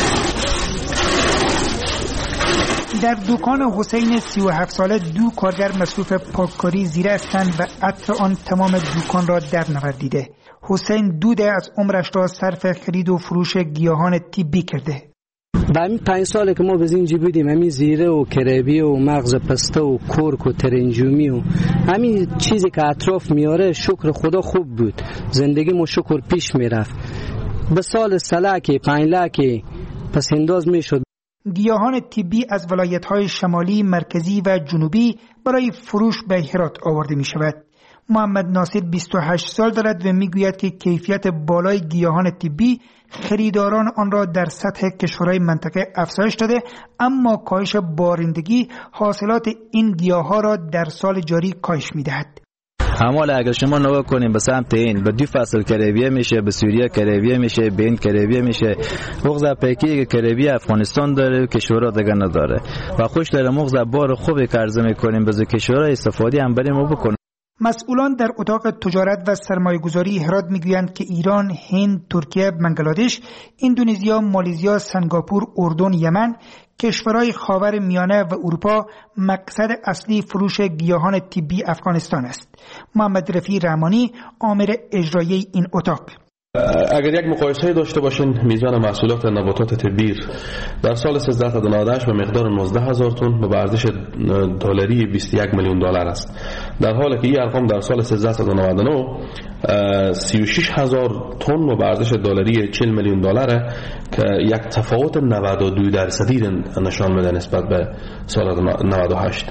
در دکان حسین 37 ساله 2 کارگر مصروف پاککاری زیره هستند و عطر آن تمام دکان را در نوردیده. حسین 2 دهه از عمرش را صرف خرید و فروش گیاهان طبی کرده. با همین 5 ساله که ما بزینجی بودیم، همین زیره و کرابیه و مغز پسته و کرک و ترنجومی و همین چیزی که اطراف میاره، شکر خدا خوب بود. زندگی ما شکر پیش میرفت. به سال سلکی 5 لکی پس انداز میشد. گیاهان طبی از ولایت‌های شمالی، مرکزی و جنوبی برای فروش به هرات آورده می شود. محمد ناصر 28 سال دارد و میگوید که کیفیت بالای گیاهان طبی خریداران آن را در سطح کشورهای منطقه افزایش داده، اما کاهش بارندگی حاصلات این گیاه‌ها را در سال جاری کاهش می‌دهد. حالا اگر شما نگاه کنیم به سمت این به 2 فصل کریبیه میشه، به سوریه کریبیه میشه، به هند کریبیه میشه. مغز پیکی که کریبیه افغانستان داره کشورها دیگه نداره و خوش داره مغز بار خوبی که عرضه میکنیم به کشورها استفاده هم بریم و بکنیم. مسئولان در اتاق تجارت و سرمایه‌گذاری هرات میگویند که ایران، هند، ترکیه، بنگلادش، اندونزیا، مالزیا، سنگاپور، اردن، یمن، کشورهای خاور میانه و اروپا مقصد اصلی فروش گیاهان طبی افغانستان است. محمد رفیع رحمانی، آمر اجرایی این اتاق: اگر یک مقایسه داشته باشین میزان محصولات نباتات طبی در سال 1398 به مقدار 19,000 تن به ارزش دلاری 21 میلیون دلار است، در حالی که این ارقام در سال 1399 36,000 تن به ارزش دلاری 40 میلیون دلار که یک تفاوت 92% نشان میده نسبت به سال 98.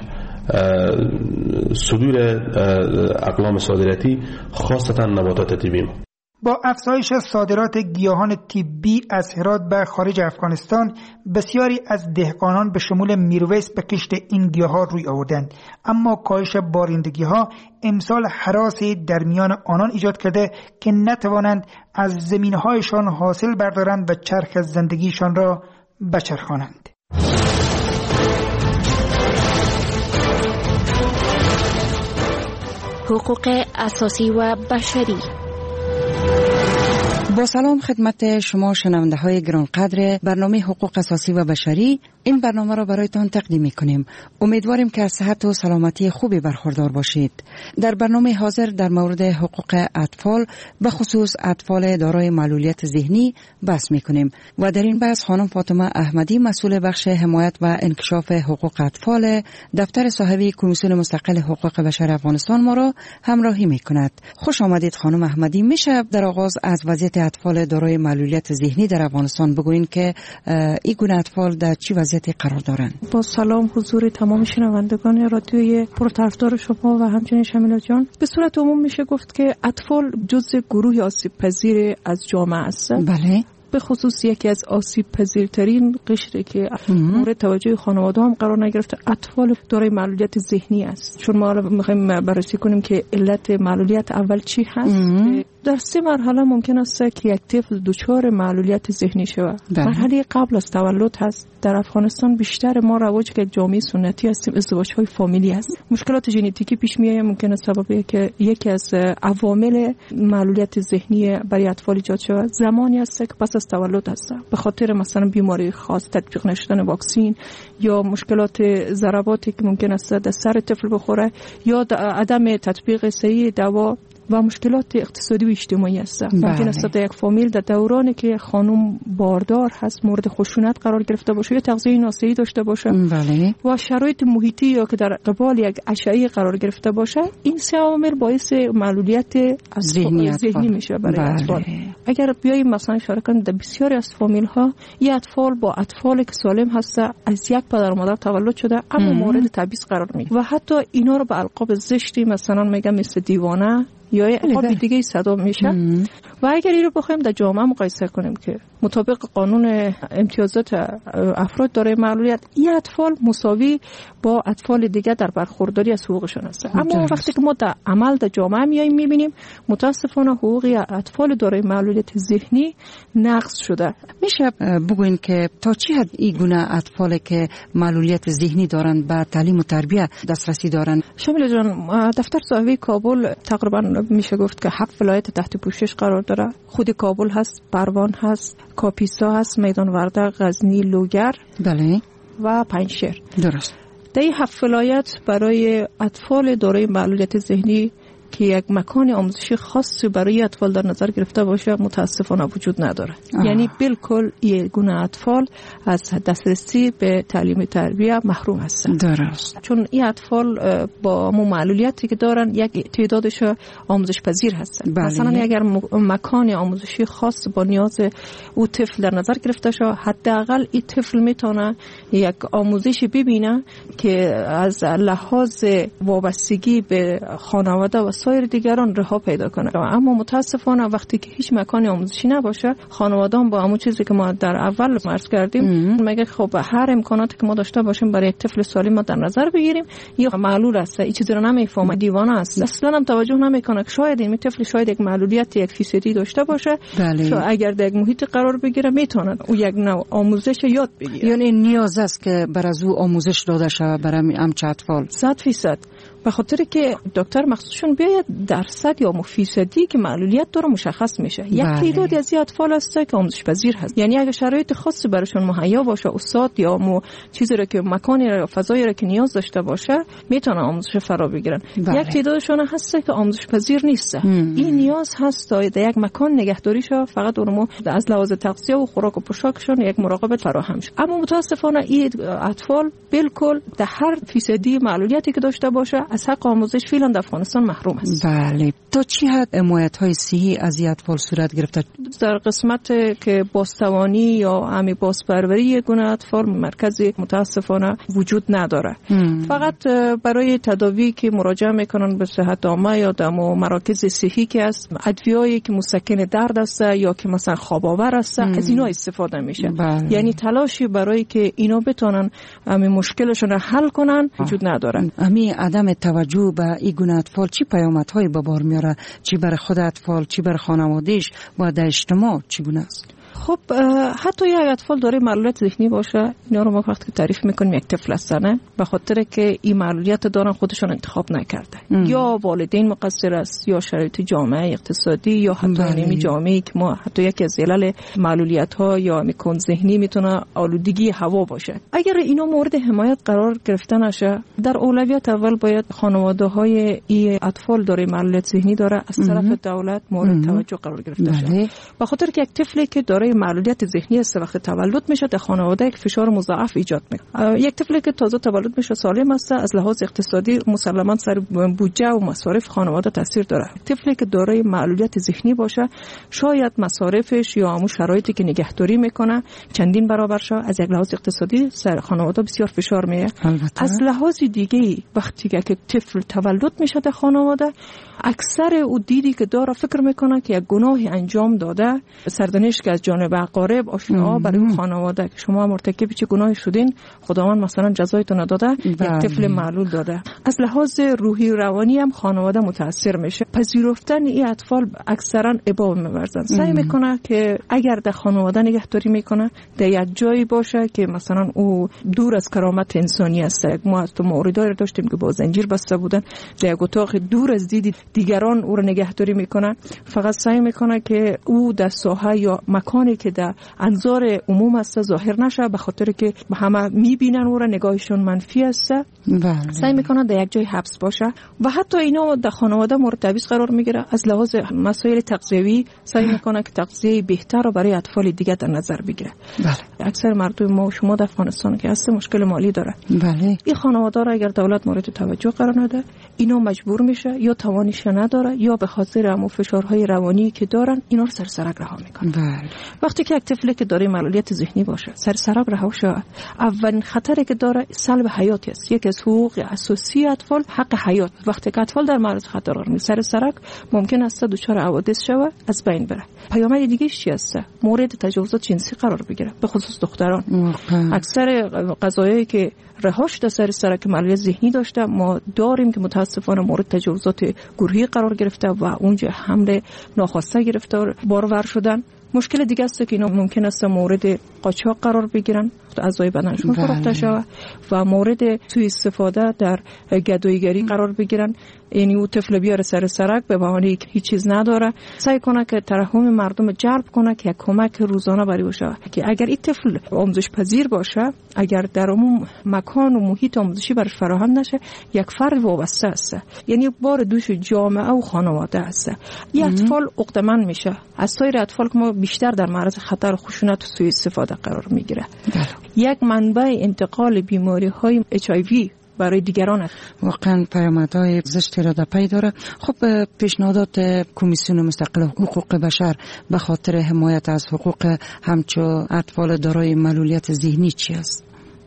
صدور اقلام صادراتی خاصتا نباتات طبی. با افزایش صادرات گیاهان طبی از هرات به خارج افغانستان، بسیاری از دهقانان به شمول میرویس به کشت این گیاه‌ها روی آوردند، اما کاهش بارندگی‌ها امسال هراسی در میان آنان ایجاد کرده که نتوانند از زمین‌هایشان حاصل بردارند و چرخ زندگیشان را بچرخانند. حقوق اساسی و بشری. با سلام خدمت شما شنونده های گرانقدر برنامه حقوق اساسی و بشری. این برنامه را برایتان تقدیم می‌کنیم. امیدواریم که از صحت و سلامتی خوبی برخوردار باشید. در برنامه حاضر در مورد حقوق اطفال به خصوص اطفال دارای معلولیت ذهنی بحث می‌کنیم و در این بحث خانم فاطمه احمدی مسئول بخش حمایت و انکشاف حقوق اطفال دفتر صاحبی کمیسیون مستقل حقوق بشر افغانستان ما را همراهی می‌کند. خوش آمدید خانم احمدی. میشه در آغاز از وضعیت اطفال دارای معلولیت ذهنی در افغانستان بگوین که این گونه اطفال در چه وضعیتی قرار دارند؟ با سلام حضور تمام شنوندگان رادیوی پرطرفدار شما و همچنین شمیلا جان. به صورت عموم میشه گفت که اطفال جزء گروه آسیب پذیر از جامعه هستند. بله. به خصوص یکی از آسیب پذیرترین قشری که مورد توجه خانواده هم قرار نگرفته اطفال دارای معلولیت ذهنی است. چون ما میخوایم بررسی کنیم که علت معلولیت اول چی هست. در 3 مرحله ممکن است که یک طفل دچار معلولیت ذهنی شود. مرحله قبل از تولد هست. در افغانستان بیشتر ما رواج که جامعه سنتی هستیم ازدواج‌های فامیلی هست. مشکلات ژنتیکی پیش میاد، ممکن است سبب که یکی از عوامل معلولیت ذهنی برای اطفال ایجاد شود زمانی است که پس از تولد هست، به خاطر مثلا بیماری خاص، تطبیق نشدن واکسن یا مشکلات ضرباتی که ممکن است در سر طفل بخوره یا عدم تطبیق صحیح دوا و مشکلات اقتصادی و اجتماعی است. ممکن است یک فامیل در دورانی که خانم باردار هست مورد خشونت قرار گرفته باشه یا تغذیه ناصحی داشته باشه و شرایط محیطی یا که در قبال یک اشعه قرار گرفته باشه، این 3 عامل باعث معلولیت ذهنی میشه برای اطفال. اگر بیاییم مثلا اشاره کنیم در بسیاری از فامیل ها این اطفال با اطفال که سالم هست از یک پدر و مادر تولد شده اما مورد تبعیض قرار میگیره و حتی اینا رو به القاب زشتی مثلا میگم مثل دیوانه یا القاب دیگه صدا میشه. و اگر این رو بخوایم در جامعه مقایسه کنیم که مطابق قانون امتیازات افراد دارای معلولیت این اطفال مساوی با اطفال دیگه در برخورداری از حقوقشون هستن، اما وقتی که ما در عمل در جامعه میایم میبینیم متاسفانه حقوق اطفال دارای معلولیت ذهنی نقض شده. میشه بگوین که تا چه حد این گونه اطفال که معلولیت ذهنی دارند به تعلیم و تربیت دسترسی دارند؟ شمیل جان، دفتر صاحبی کابل تقریبا میشه گفت که 7 ولایت تحت پوشش قرار داره. خود کابل هست، پروان هست، کاپیسا هست، میدان وردق، غزنی، لوگر بله و پنجشیر. درست. در این 7 ولایت برای اطفال دارای معلولیت ذهنی که یک مکان آموزشی خاص برای اطفال در نظر گرفته باشه متاسفانه وجود نداره. یعنی بالکل این گونه اطفال از دسترسی به تعلیم تربیت محروم هستند. درست. چون این اطفال با معلولیتی که دارن یک تعدادش آموزش پذیر هستند. مثلا اگر مکان آموزشی خاص با نیاز او طفل در نظر گرفته شه، حداقل این طفل میتونه یک آموزشی ببینه که از لحاظ وابستگی به خانواده و سایر دیگران رها پیدا کنه. اما متاسفانه وقتی که هیچ مکان آموزشی نباشه، خانواده‌ها با همون چیزی که ما در اول عرض کردیم میگه خب هر امکاناتی که ما داشته باشیم برای یک طفل سالم ما در نظر بگیریم، یا معلول است، این چیزی رو نمیفهمه، دیوانه است، اصلا هم توجه نمیکنه که شاید این طفل شاید یک معلولیت 1% داشته باشه. شاید اگر در یک محیط قرار بگیره میتونه او یک نوع آموزش یاد بگیره. یعنی نیاز است که بر از او آموزش داده شود برای همچه اطفال. 100%. به خاطر که دکتر مخصوصشون بیاید درصد یا فیصدی که معلولیت داره مشخص میشه. یک تعدادی از این اطفال هست که آموزش پذیر هست، یعنی اگه شرایط خاصی براشون مهیا باشه، استاد یا چیزی رو که مکانی رو یا فضایی رو که نیاز داشته باشه، میتونن آموزش فرا بگیرن. یک تعدادشون هست که آموزش پذیر نیست. این نیاز هست تا در یک مکان نگهداری شه، فقط اونم از لحاظ تغذیه و خوراک و پوشاکشون یک مراقبت فراهم شه. اما متاسفانه این اطفال بالکل در هر فیصدی معلولیتی که داشته باشه از حق آموزش فعلا در افغانستان محروم است. بله. تا چی حد حمایت‌های صحی از این اطفال صورت گرفته؟ در قسمت که بازتوانی یا همی بازپروری گونه اطفال مرکزی متاسفانه وجود نداره. فقط برای تداوی که مراجعه میکنن به صحت عامه یا در مراکز صحی که است، ادویه‌ای که مسکن درد است یا که مثلا خواب آور است، از اینا استفاده میشه. یعنی تلاشی برای که اینا بتونن همین مشکلشون رو حل کنن وجود نداره. همین عدم توجه به این گونه اطفال چی پیامدهای به بار میاره؟ چی برای خود اطفال، چی برای خانواده‌اش و در اجتماع چگونه است؟ خب حتی یک اطفال داره معلولیت ذهنی باشه، اینا رو ما وقتی تعریف میکنیم یک طفل هستن، به خاطر که این معلولیت دارن خودشون انتخاب نکرده. یا والدین مقصر است، یا شرایط جامعه اقتصادی، یا حتی نیمی جامعه که ما حتی یکی از علل معلولیت ها یا میکن ذهنی میتونه آلودگی هوا باشه. اگر اینا مورد حمایت قرار گرفته نشه، در اولویت اول باید خانواده های این اطفال داره معلولیت ذهنی داره از طرف دولت مورد توجه قرار گرفته شه. به خاطر که یک طفلی که داره معلولیت ذهنی است وقتی تولد میشه در خانواده یک فشار مضاعف ایجاد میکنه. یک طفلی که تازه تولد میشه سالم است، از لحاظ اقتصادی مسلماً سر بودجه و مصارف خانواده تاثیر داره. طفلی که دارای معلولیت ذهنی باشه شاید مصارفش یا همون شرایطی که نگهداری میکنه چندین برابر شه، از یک لحاظ اقتصادی سر خانواده بسیار فشار میاره. از لحاظ دیگه وقتی که طفل تولد میشه در خانواده، اکثر او دیدی که داره فکر میکنه که یک گناهی انجام داده، سرزنش از جانب اقارب آشنا برای خانواده که شما مرتکب چه گناهی شدین، خداوند مثلا جزایتون داده، یک طفل معلول داده. از لحاظ روحی و روانی هم خانواده متاثر میشه. پذیرفتن این اطفال اکثرا ابا می‌ورزن. سعی میکنه که اگر در خانواده نگهداری میکنه در یک جایی باشه که مثلا او دور از کرامت انسانی است. ما از تو موردی داشتیم که با زنجیر بسته بودن، در یک اتاق دور از دید دیگران او رو نگهداری میکنن. فقط سعی میکنه که او در ساحه یا مکانی که در انظار عموم است ظاهر نشه، به خاطر که همه میبینن او را، نگاهشون منفی است. سعی میکنن در یک جای حبس باشه و حتی اینا در خانواده مورد تبعیض قرار میگیره. از لحاظ مسائل تغذیوی سعی میکنه که تغذیه بهتر رو برای اطفال دیگه در نظر بگیره. اکثر مردم ما و شما در افغانستان که هست مشکل مالی داره. این خانواده را اگر دولت مورد توجه قرار نده، اینا مجبور میشه یا توانش نداره یا به خاطر همون فشارهای روانی که دارن اینا رو سرسرک رها میکنن. وقتی که یک طفلی که داره معلولیت ذهنی باشه سرسرک رها شه، اولین خطری که داره سلب حیاتی است. یکی از حقوق اساسی اطفال حق حیات. وقتی که اطفال در معرض خطر قرار میگیره، سرسرک ممکن است دچار حوادث شود، از بین بره. پیامد دیگه چی است؟ مورد تجاوزات جنسی قرار بگیره، به خصوص دختران. اکثر قضایایی که رهاش در سرسرک معلولیت ذهنی داشته ما داریم که متاسفانه مورد تجاوزات گروهی قرار گرفته و اونجا حمله ناخواسته گرفتار بارور شدن. مشکل دیگه است که اینا ممکن است مورد قاچاق قرار بگیرن، اعضای بدنشون فروخته شود و مورد سوء استفاده در گداییگری قرار بگیرن. یعنی او طفل بیاره سرک به بهانه که هیچ چیز نداره، سعی کنه که ترحم مردم جلب کنه که کمک روزانه برای باشه. که اگر این طفل آموزش پذیر باشه، اگر در عموم مکان و محیط آموزشی برش فراهم نشه، یک فرد وابسته است، یعنی بار دوش جامعه و خانواده است. این اطفال عقده‌مند میشه. از سایر اطفال که ما بیشتر در معرض خطر خشونت و سوء استفاده قرار میگیره. یک منبع انتقال بیماری‌های HIV برای دیگران است. واقعا پیامدهای زشتی را در پی داره. خب پیشنهادات کمیسیون مستقل حقوق بشر به خاطر حمایت از حقوق همچو اطفال دارای معلولیت ذهنی چی است؟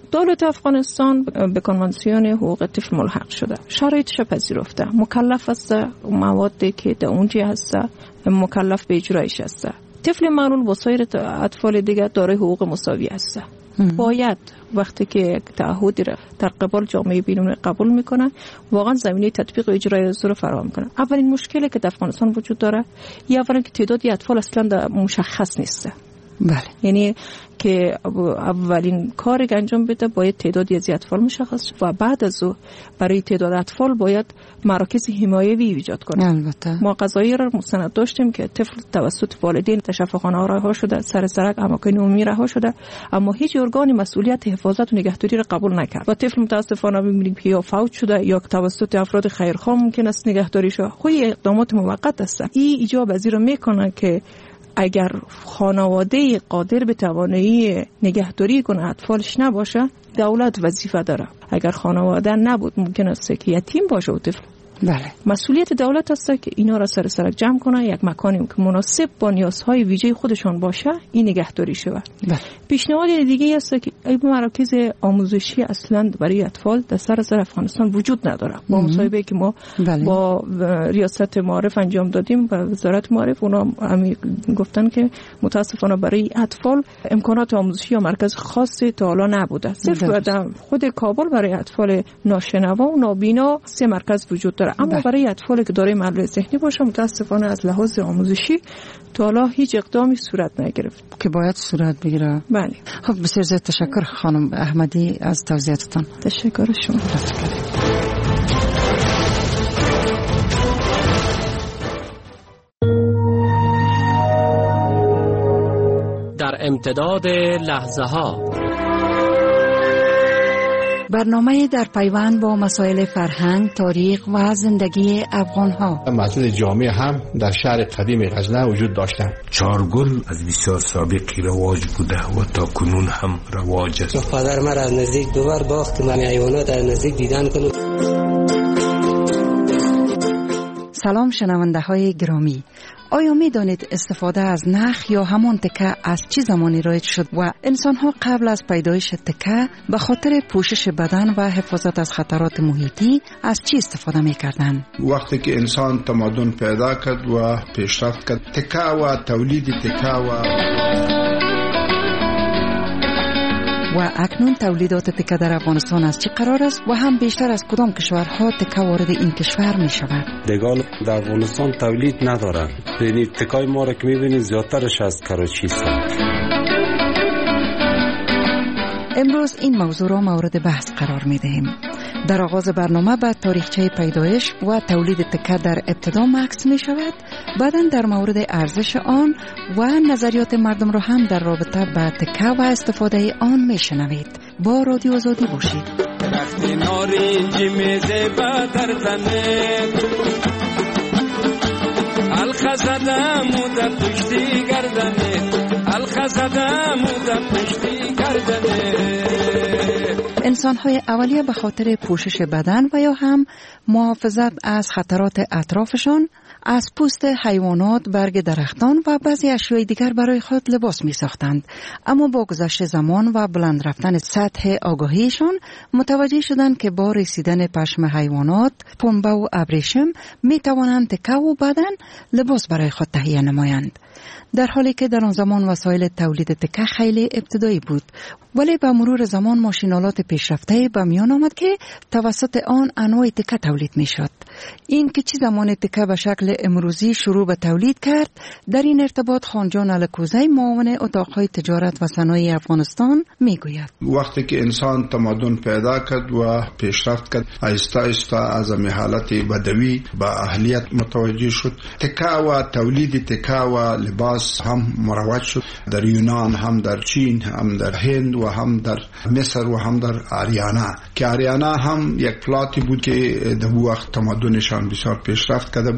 دولت افغانستان به کنوانسیون حقوق طفل ملحق شده، شرایطش پذیرفته، مکلف است موادی که در اونجا هست مکلف به اجرایش است. طفل معلول با سایر اطفال دیگر دارای حقوق مساوی است. باید وقتی که تعهدی را در قبال جامعه بین‌المللی قبول میکنه واقعا زمینه تطبیق و اجرای از رو فراهم کنه. اولین مشکلی که در افغانستان وجود داره اولا که تعدادی اطفال اصلا مشخص نیست. بله. یعنی که اولین کاری که انجام بده باید تعدادی از اطفال مشخص و بعد از او برای تعداد اطفال باید مراکز حمایوی ایجاد کنه. البته ما قضایی را مستند داشتیم که طفل توسط والدین تشفاخانه رها شده، سر سرک اماکن عمومی رها شده، اما هیچ ارگانی مسئولیت حفاظت و نگهداری را قبول نکرد و طفل متاسفانه می‌بینیم که یا فوت شده یا توسط افراد خیرخواه ممکن است نگهداری شه. خود اقدامات موقت است. این ایجاب از این را میکنه که اگر خانواده قادر به توانایی نگهداری کنه اطفالش نباشه، دولت وظیفه داره. اگر خانواده نبود ممکن است که یتیم باشه و طفل. بله. مسئولیت دولت است که اینا را سر سرک جمع کنه، یک مکانی که مناسب با نیازهای ویژه خودشان باشه این نگهداری شود. بله. پیشنهاد دیگه است که این مراکز آموزشی اصلا برای اطفال در سراسر افغانستان وجود نداره. با مصاحبه که ما با ریاست معارف انجام دادیم و وزارت معارف، اونا هم گفتن که متاسفانه برای اطفال امکانات آموزشی یا مرکز خاصی تا حالا نبوده. صرف خود کابل برای اطفال ناشنوا و نابینا 3 مرکز وجود داره. اما برای اطفالی که دارای معلولیت ذهنی باشه متاسفانه از لحاظ آموزشی تا حالا هیچ اقدامی صورت نگرفت که باید صورت بگیره. بله. خب بسیار زیاد تشکر خانم احمدی از توضیحاتتان. تشکر شما. در امتداد لحظه ها برنامه در پیوند با مسائل فرهنگ، تاریخ و زندگی افغان‌ها. مسجد جامع هم در شهر قدیم غزنه وجود داشتند. چارگل از بسیار سابقی رواج بوده و تا کنون هم رواج است. پدر من از نزدیک 2 بار باخت که من حیوانات از نزدیک دیدن کنم. سلام شنونده های گرامی، آیا می دانید استفاده از نخ یا همان تکه از چه زمانی رایج شد و انسان ها قبل از پیدایش تکه به خاطر پوشش بدن و حفاظت از خطرات محیطی از چی استفاده می کردن؟ وقتی که انسان تمدن پیدا کرد و پیشرفت کرد، تکه و تولید تکه و اکنون تولیدات تکه در افغانستان از چه قرار است و هم بیشتر از کدام کشورها تکه وارد این کشور می شود؟ دگال در افغانستان تولید ندارن. یعنی تکای ما را که می بینید زیادترش از کراچی است. امروز این موضوع را مورد بحث قرار می دهیم. در آغاز برنامه به تاریخچه پیدایش و تولید تکه در ابتدا مکس می شود. بعداً در مورد ارزش آن و نظریات مردم را هم در رابطه با تکه و استفاده آن می شنوید. با رادیو آزادی باشید. وقتی نارنجی میزه با ترزنه الخزده موده پشتی گردنه الخزده موده پشتی گردنه. انسان‌های اولیه به خاطر پوشش بدن و یا هم محافظت از خطرات اطرافشان از پوست حیوانات، برگ درختان و بعضی اشیاء دیگر برای خود لباس می ساختند. اما با گذشت زمان و بلند رفتن سطح آگاهیشان متوجه شدند که با رسیدن پشم حیوانات، پنبه و ابریشم می توانند تکه و بدن لباس برای خود تهیه نمایند. در حالی که در آن زمان وسایل تولید تکه خیلی ابتدایی بود، ولی با مرور زمان ماشینالات پیشرفته به میان آمد که توسط آن انواع تکه تولید می شد. این که چه زمان تکه به شکل امروزی شروع به تولید کرد، در این ارتباط خانجان الکوزی معاون اتاقهای تجارت و صنایع افغانستان می گوید. وقتی که انسان تمدن پیدا کرد و پیشرفت کرد، آهسته آهسته از حالت بدوی به اهلیت متوجه شد. تکه و تولید تکه و لباس هم مروج شد. در یونان، هم در چین، هم در هند و هم در مصر و هم در آریانا، که آریانا هم یک پلاتی بود که در وقت تمدنشان بسیار پیشرفت کرده بود و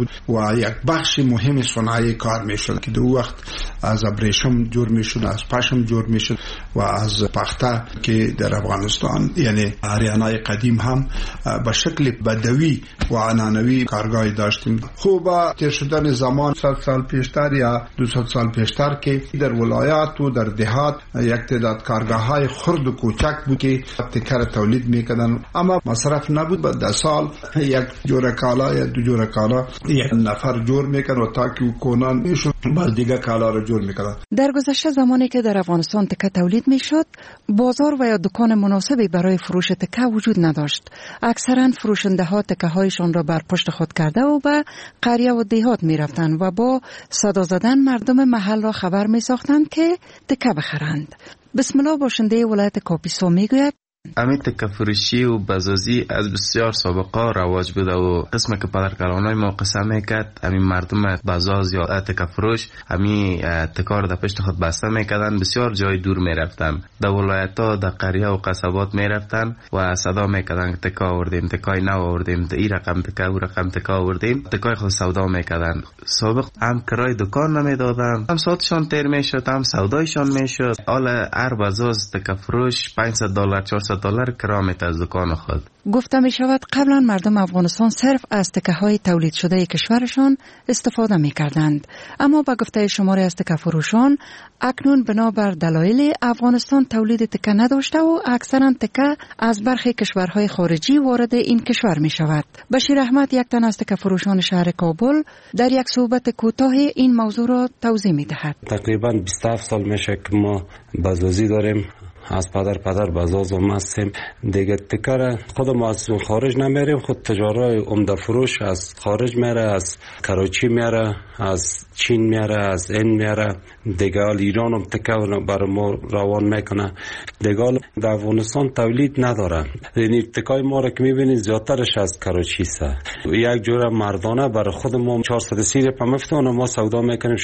و یک بخش مهم صنایع کار میشد که دو وقت از ابریشم جور میشد، از پشم جور میشد و از پخته که در افغانستان یعنی آریانای قدیم هم به شکل بدوی و عنعنوی کارگاهی داشتیم. خوب تیر شدن زمان 100 سال پیشتر یا 200 سال پیشتر که در ولایات و در دهات یک تعداد کارگاه‌های خرد و کوچک بود که تکر تولید میکردن، اما مصرف نبود. بعد در سال یک جور کالا یا دو جور کالا یک نفر جور میکرد و تا که کنان میشد باز دیگه کالا رو جور میکردن. در گذشته زمانی که در افغانستان تکه تولید میشد، بازار و یا دکان مناسبی برای فروش تکه وجود نداشت. اکثرا فروشنده ها تکه هایشان را بر پشت خود کرده و به قریه و دیهات می رفتند و با صدا زدن مردم محل را خبر می ساختند که تکه بخرند. بسم الله باشنده ولایت کاپیسا می گوید همین تکه فروشی و بازازی از بسیار سابقه رواج بوده و قسم که پدرکلانای ما قصه میکرد همین مردم بازاز یا تکه فروش همین تکار در پشت خود بسته میکردن. بسیار جای دور میرفتن، در ولایت ها در قریه و قصبات میرفتن و صدا میکردن تکه آوردیم، تکای نو آوردیم، این رقم تکه او رقم تکه آوردیم، تکای خود سودا میکردن. سابق هم کرای دکان نمیدادن، هم ساعتشان تیر میشد، هم سودایشان میشد. حالا هر بازاز تکه فروش $500 $400 کرامت از دکان خود. گفته می شود قبلا مردم افغانستان صرف از تکه های تولید شده کشورشان استفاده می کردند، اما با گفته شماری از تکه فروشان اکنون بنابر دلایل افغانستان تولید تکه نداشته و اکثرا تکه از برخی کشورهای خارجی وارد این کشور می شود. بشیر احمد یک تن از تکه فروشان شهر کابل در یک صحبت کوتاه این موضوع را توضیح می دهد. تقریبا 27 سال میشه که ما بازازی داریم، از پدر بازاز و هستیم دیگه. تکر خود ما از خارج نمیریم، خود تجارای عمده فروش از خارج میره، از کراچی میره، از چین میره، از این میره دیگه. ایران هم تکر برای ما روان میکنه دیگه. در افغانستان تولید نداره، یعنی تکای ما را که میبینید زیادترش از کراچی سه. یک جور مردانه برای خود ما 400 سیر پا مفتون ما سودا میکنیم،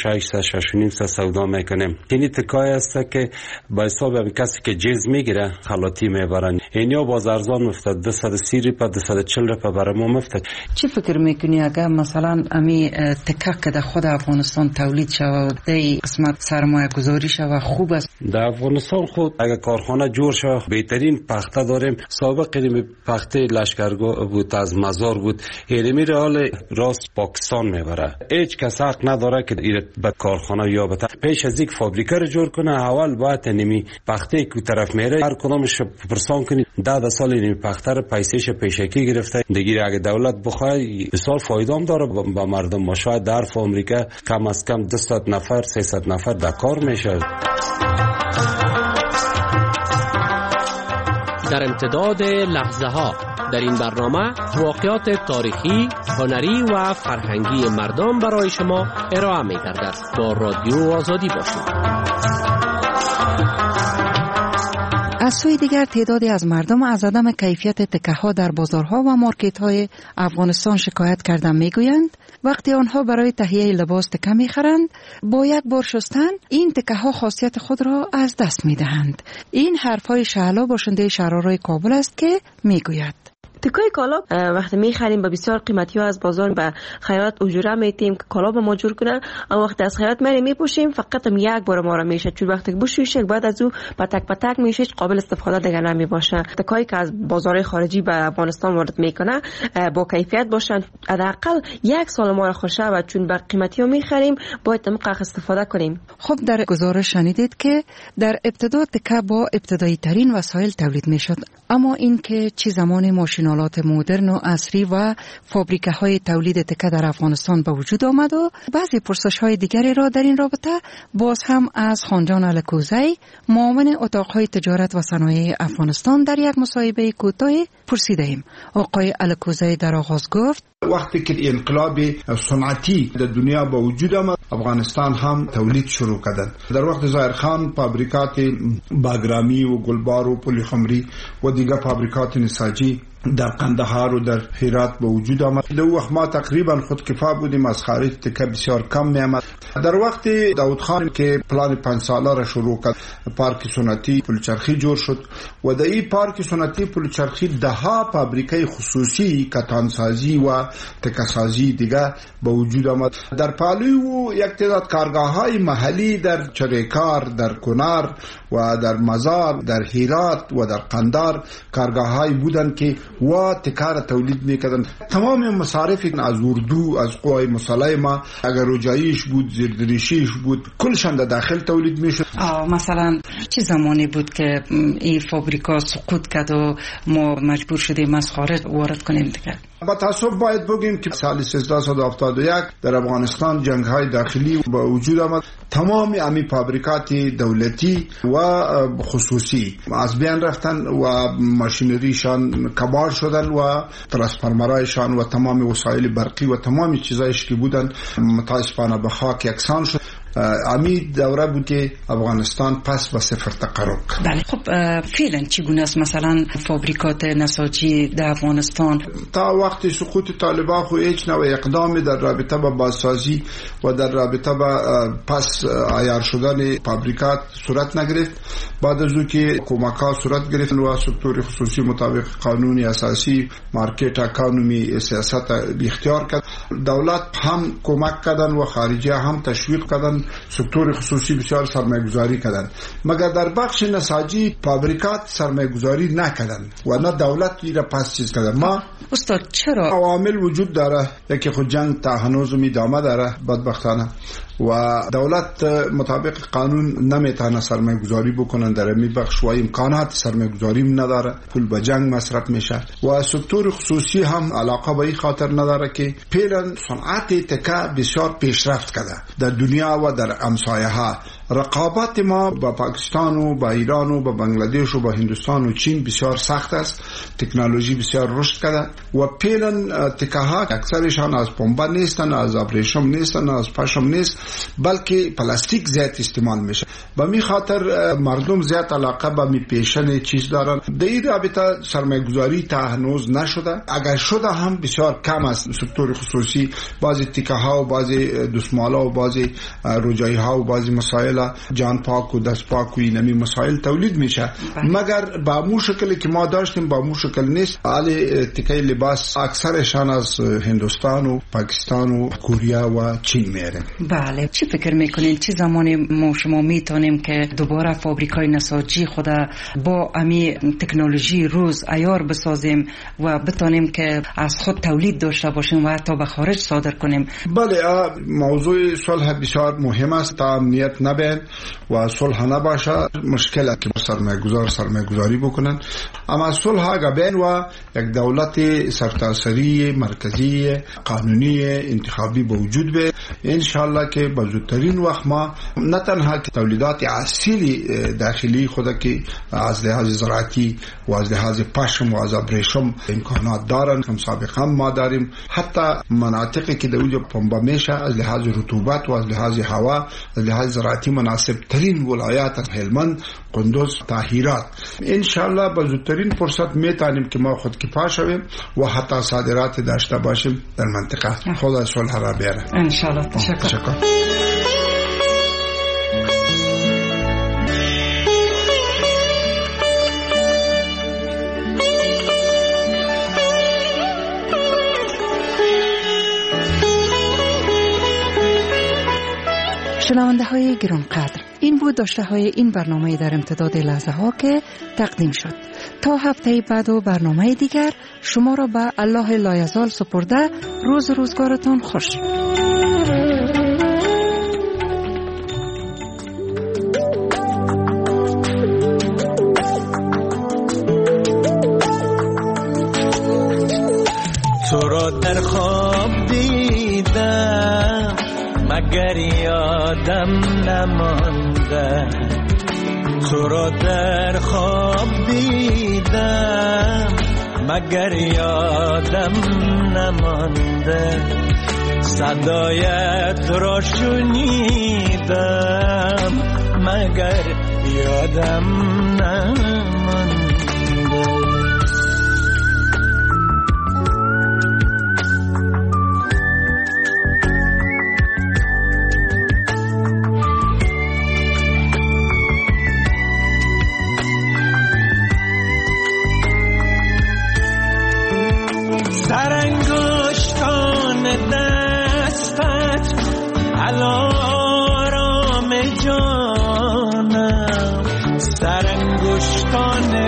600 سودا میکنیم. یعنی تکای است که با حساب کسی که جز میگیره خلاطی میبرن، اینیا باز ارزان مفتد 200 سیر پا 240 پا برای ما مفتد. چی فکر میکنی اگر مثلا امی تکه که در خود افغانستان تولید شود در قسمت سرمایه گذاری شود خوب است؟ در افغانستان خود اگر کارخانه جور شود بهترین پخته داریم. سابق اینمی پخته لشکرگاه بود، از مزار بود، اینمی حال راست پاکستان میبره. هیچ کس حق نداره که به کارخانه یا بتا پیش از یک فابریکه رو جور کنه. اول باید اینمی پخته که طرف میره هر کدامش پرسان کنید 10 سال اینمی پخته رو پیسهش پیشکی گرفته دیگه. اگه دولت بخواد بسیار فایده هم داره با مردم. ما شاید در امریکا کم از کم 200 نفر 300 نفر در کار میشه. در امتداد لحظه ها در این برنامه واقعات تاریخی، هنری و فرهنگی مردم برای شما ارائه می گردد. با رادیو آزادی باشید. از سوی دیگر تعدادی از مردم از عدم کیفیت تکه ها در بازارها و مارکت های افغانستان شکایت کردن میگویند وقتی آنها برای تهیه لباس تکه میخرند با یک بار شستن این تکه ها خاصیت خود را از دست میدهند. این حرف های شعلا باشنده شهرهای کابل است که میگوید تکای کالا وقتی میخریم به بسیار قیمتی ها از بازار به خیاط اجوره میتیم که کالا به ما جور کنن، اما وقتی از خیاط میپوشیم فقط یک بار ما را میشه، چون وقتی بشویشه بعد از او پتک میشه قابل استفاده دیگه نمیباشه. تکایی که از بازار خارجی به افغانستان وارد میکنه با کیفیت باشن، حداقل 1 سال ما را خوشه و چون به قیمتی ها میخریم باید طبق استفاده کنیم. خب در گزارش شنیدید که در ابتدا تکه با ابتدایی ترین وسایل تولید میشد، اما این که چه زمان ماشینالات مدرن و عصری و فابریکه های تولید تکه در افغانستان به وجود آمد و بعضی پرسش های دیگری را در این رابطه باز هم از خانجان الکوزی معاون اتاقهای تجارت و صنایع افغانستان در یک مصاحبه کوتاه پرسیده ایم. آقای الکوزی در آغاز گفت وقتی که انقلاب صنعتی در دنیا با وجود آمد افغانستان هم تولید شروع کردند. در وقت ظاهرخان فابریکات باگرامی و گلبار و پلی خمری و دیگر فابریکات نساجی در قندهار و در هرات به وجود آمد. در وقت ما تقریبا خودکفا بودیم، از خارج تکه بسیار کم می آمد. در وقت داود خان که پلان 5 ساله را شروع کرد، پارک سنتی پلچرخی جوړ شد و در این پارک سنتی پلچرخی 10 فابریکه خصوصی کتانسازی و تکه‌سازی دیگه به وجود آمد. در پالو یک تعداد کارگاه‌های محلی در چریکار، در کنار و در مزار، در هرات و در قندار کارگاه‌های بودند که و تکار تولید میکردن. تمام مصارف از اردو، از قوای مسلحه، اگر رجاییش بود، زیردریشیش بود، کلشان در داخل تولید میشد. مثلا چه زمانی بود که این فابریکا سقوط کرد و ما مجبور شدیم از خارج وارد کنیم دیگه؟ با تاسف باید بگیم که سال 1371 در افغانستان جنگ‌های داخلی به وجود آمد. تمام امی فابریکات دولتی و خصوصی از بین رفتن و ماشینریشان کبار شدن و ترانسفورمرایشان و تمام وسایل برقی و تمام چیزایش که بودن متاسفانه به خاک یکسان شد. امی دوره بود که افغانستان پس به صفر تقرب کرد. بله، خب فعلا چگونه است مثلا فابریکات نساجی در افغانستان؟ تا وقت سقوط طالبان خو هیچ نوع اقدامی در رابطه با بازسازی و در رابطه با پس عیار شدن فابریکات صورت نگرفت. بعد از اینکه کمک‌ها صورت گرفت و سکتور خصوصی مطابق قانون اساسی مارکت اکانومی سیاست اختیار کرد، دولت هم کمک کردن و خارجی هم تشویق کردن، سکتور خصوصی بسیار سرمایه‌گذاری کردن، مگر در بخش نساجی فابریکات سرمایه‌گذاری نکردن و نه دولت را پس چیز کردن. ما استاد چرا؟ عوامل وجود داره، یکی خود جنگ تا هنوز ادامه داره بدبختانه و دولت مطابق قانون نمیتونه سرمایه‌گذاری بکنن در این بخش و امکانات سرمایه‌گذاری نداره، پول به جنگ مصرف میشه و سکتور خصوصی هم علاقه به این خاطر نداره که فعلا صنعت تکه بسیار پیشرفت کرده در دنیا و در همسایه ها. رقابت ما با پاکستان و با ایران و با بنگلادش و با هندوستان و چین بسیار سخت است. تکنولوژی بسیار رشد کرده و فعلا تکه ها اکثرشان از پنبه نیستن، از ابریشم نیستن، از پشم نیست، بلکه پلاستیک زیاد استعمال میشه. به می خاطر مردم زیاد علاقه به می پیشن چیز دارن. در این رابطه سرمایه‌گذاری تا هنوز نشده، اگر شده هم بسیار کم است. سکتور خصوصی بعضی تکه ها و بعضی دستمالا و بعضی رجایی ها و بعضی مسائل جان پاک و دست پاک و اینمی مسائل تولید میشه، مگر با مو شکلی که ما داشتیم با مو شکل نیست. حالی تکه لباس اکثرشان از هندوستان و پاکستان و کره و چین میاره. بله، چی فکر میکنین چه زمانی ما شما میتونیم که دوباره فابریکای نساجی خود با امی تکنولوژی روز عیار بسازیم و بتونیم که از خود تولید داشته باشیم و حتی به خارج صادر کنیم؟ بله، موضوع صلح بسیار مهم است. تا امنیت نبین و صلح نباشه مشکل است که سرمایه‌گذاری بکنن. اما صلح اگر بین و یک دولت سرتاسری مرکزی قانونی انتخابی به وجود بیاید، انشالله که به زودترین وقت ما نه تنها که تولیدات اصیلی داخلی خود که از لحاظ زراعتی و از لحاظ پشم و از ابریشم امکانات دارن، هم سابقا ما داریم، حتی مناطقی که در اونجا پنبه میشه از لحاظ رطوبت و از لحاظ هوا از لحاظ زراعتی مناسب ترین ولایات از هلمند، قندوز تا هرات. انشالله به زودترین فرصت میتونیم که ما خود کفا شویم و حتی صادرات داشته باشیم در منطقه. خدا صلح را بیاره انشالله. تشکر. شنونده های گرانقدر، این بود داشته های این برنامه در امتداد لحظه ها که تقدیم شد. تا هفته بعد و برنامه دیگر شما را به الله لایزال سپرده، روزگارتان خوش. تو را در خواب دیدم مگر یادم نمانده، تو را در خواب دیدم مگر یادم نمانده، صدایت را شنیدم مگر یادم نمانده. آرام جانم سرانگشتان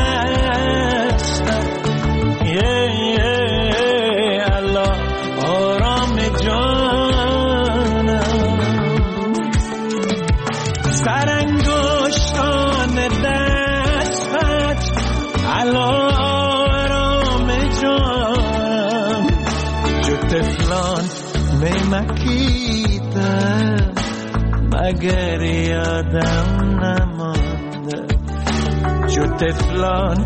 دستم الله آرام جانم سرانگشتان دستت آرام جانم جو طفلان میمکیدم مگر یادم نمانده جو طفلان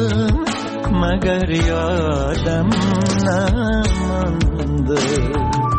میمکیدم مگر یادم نمانده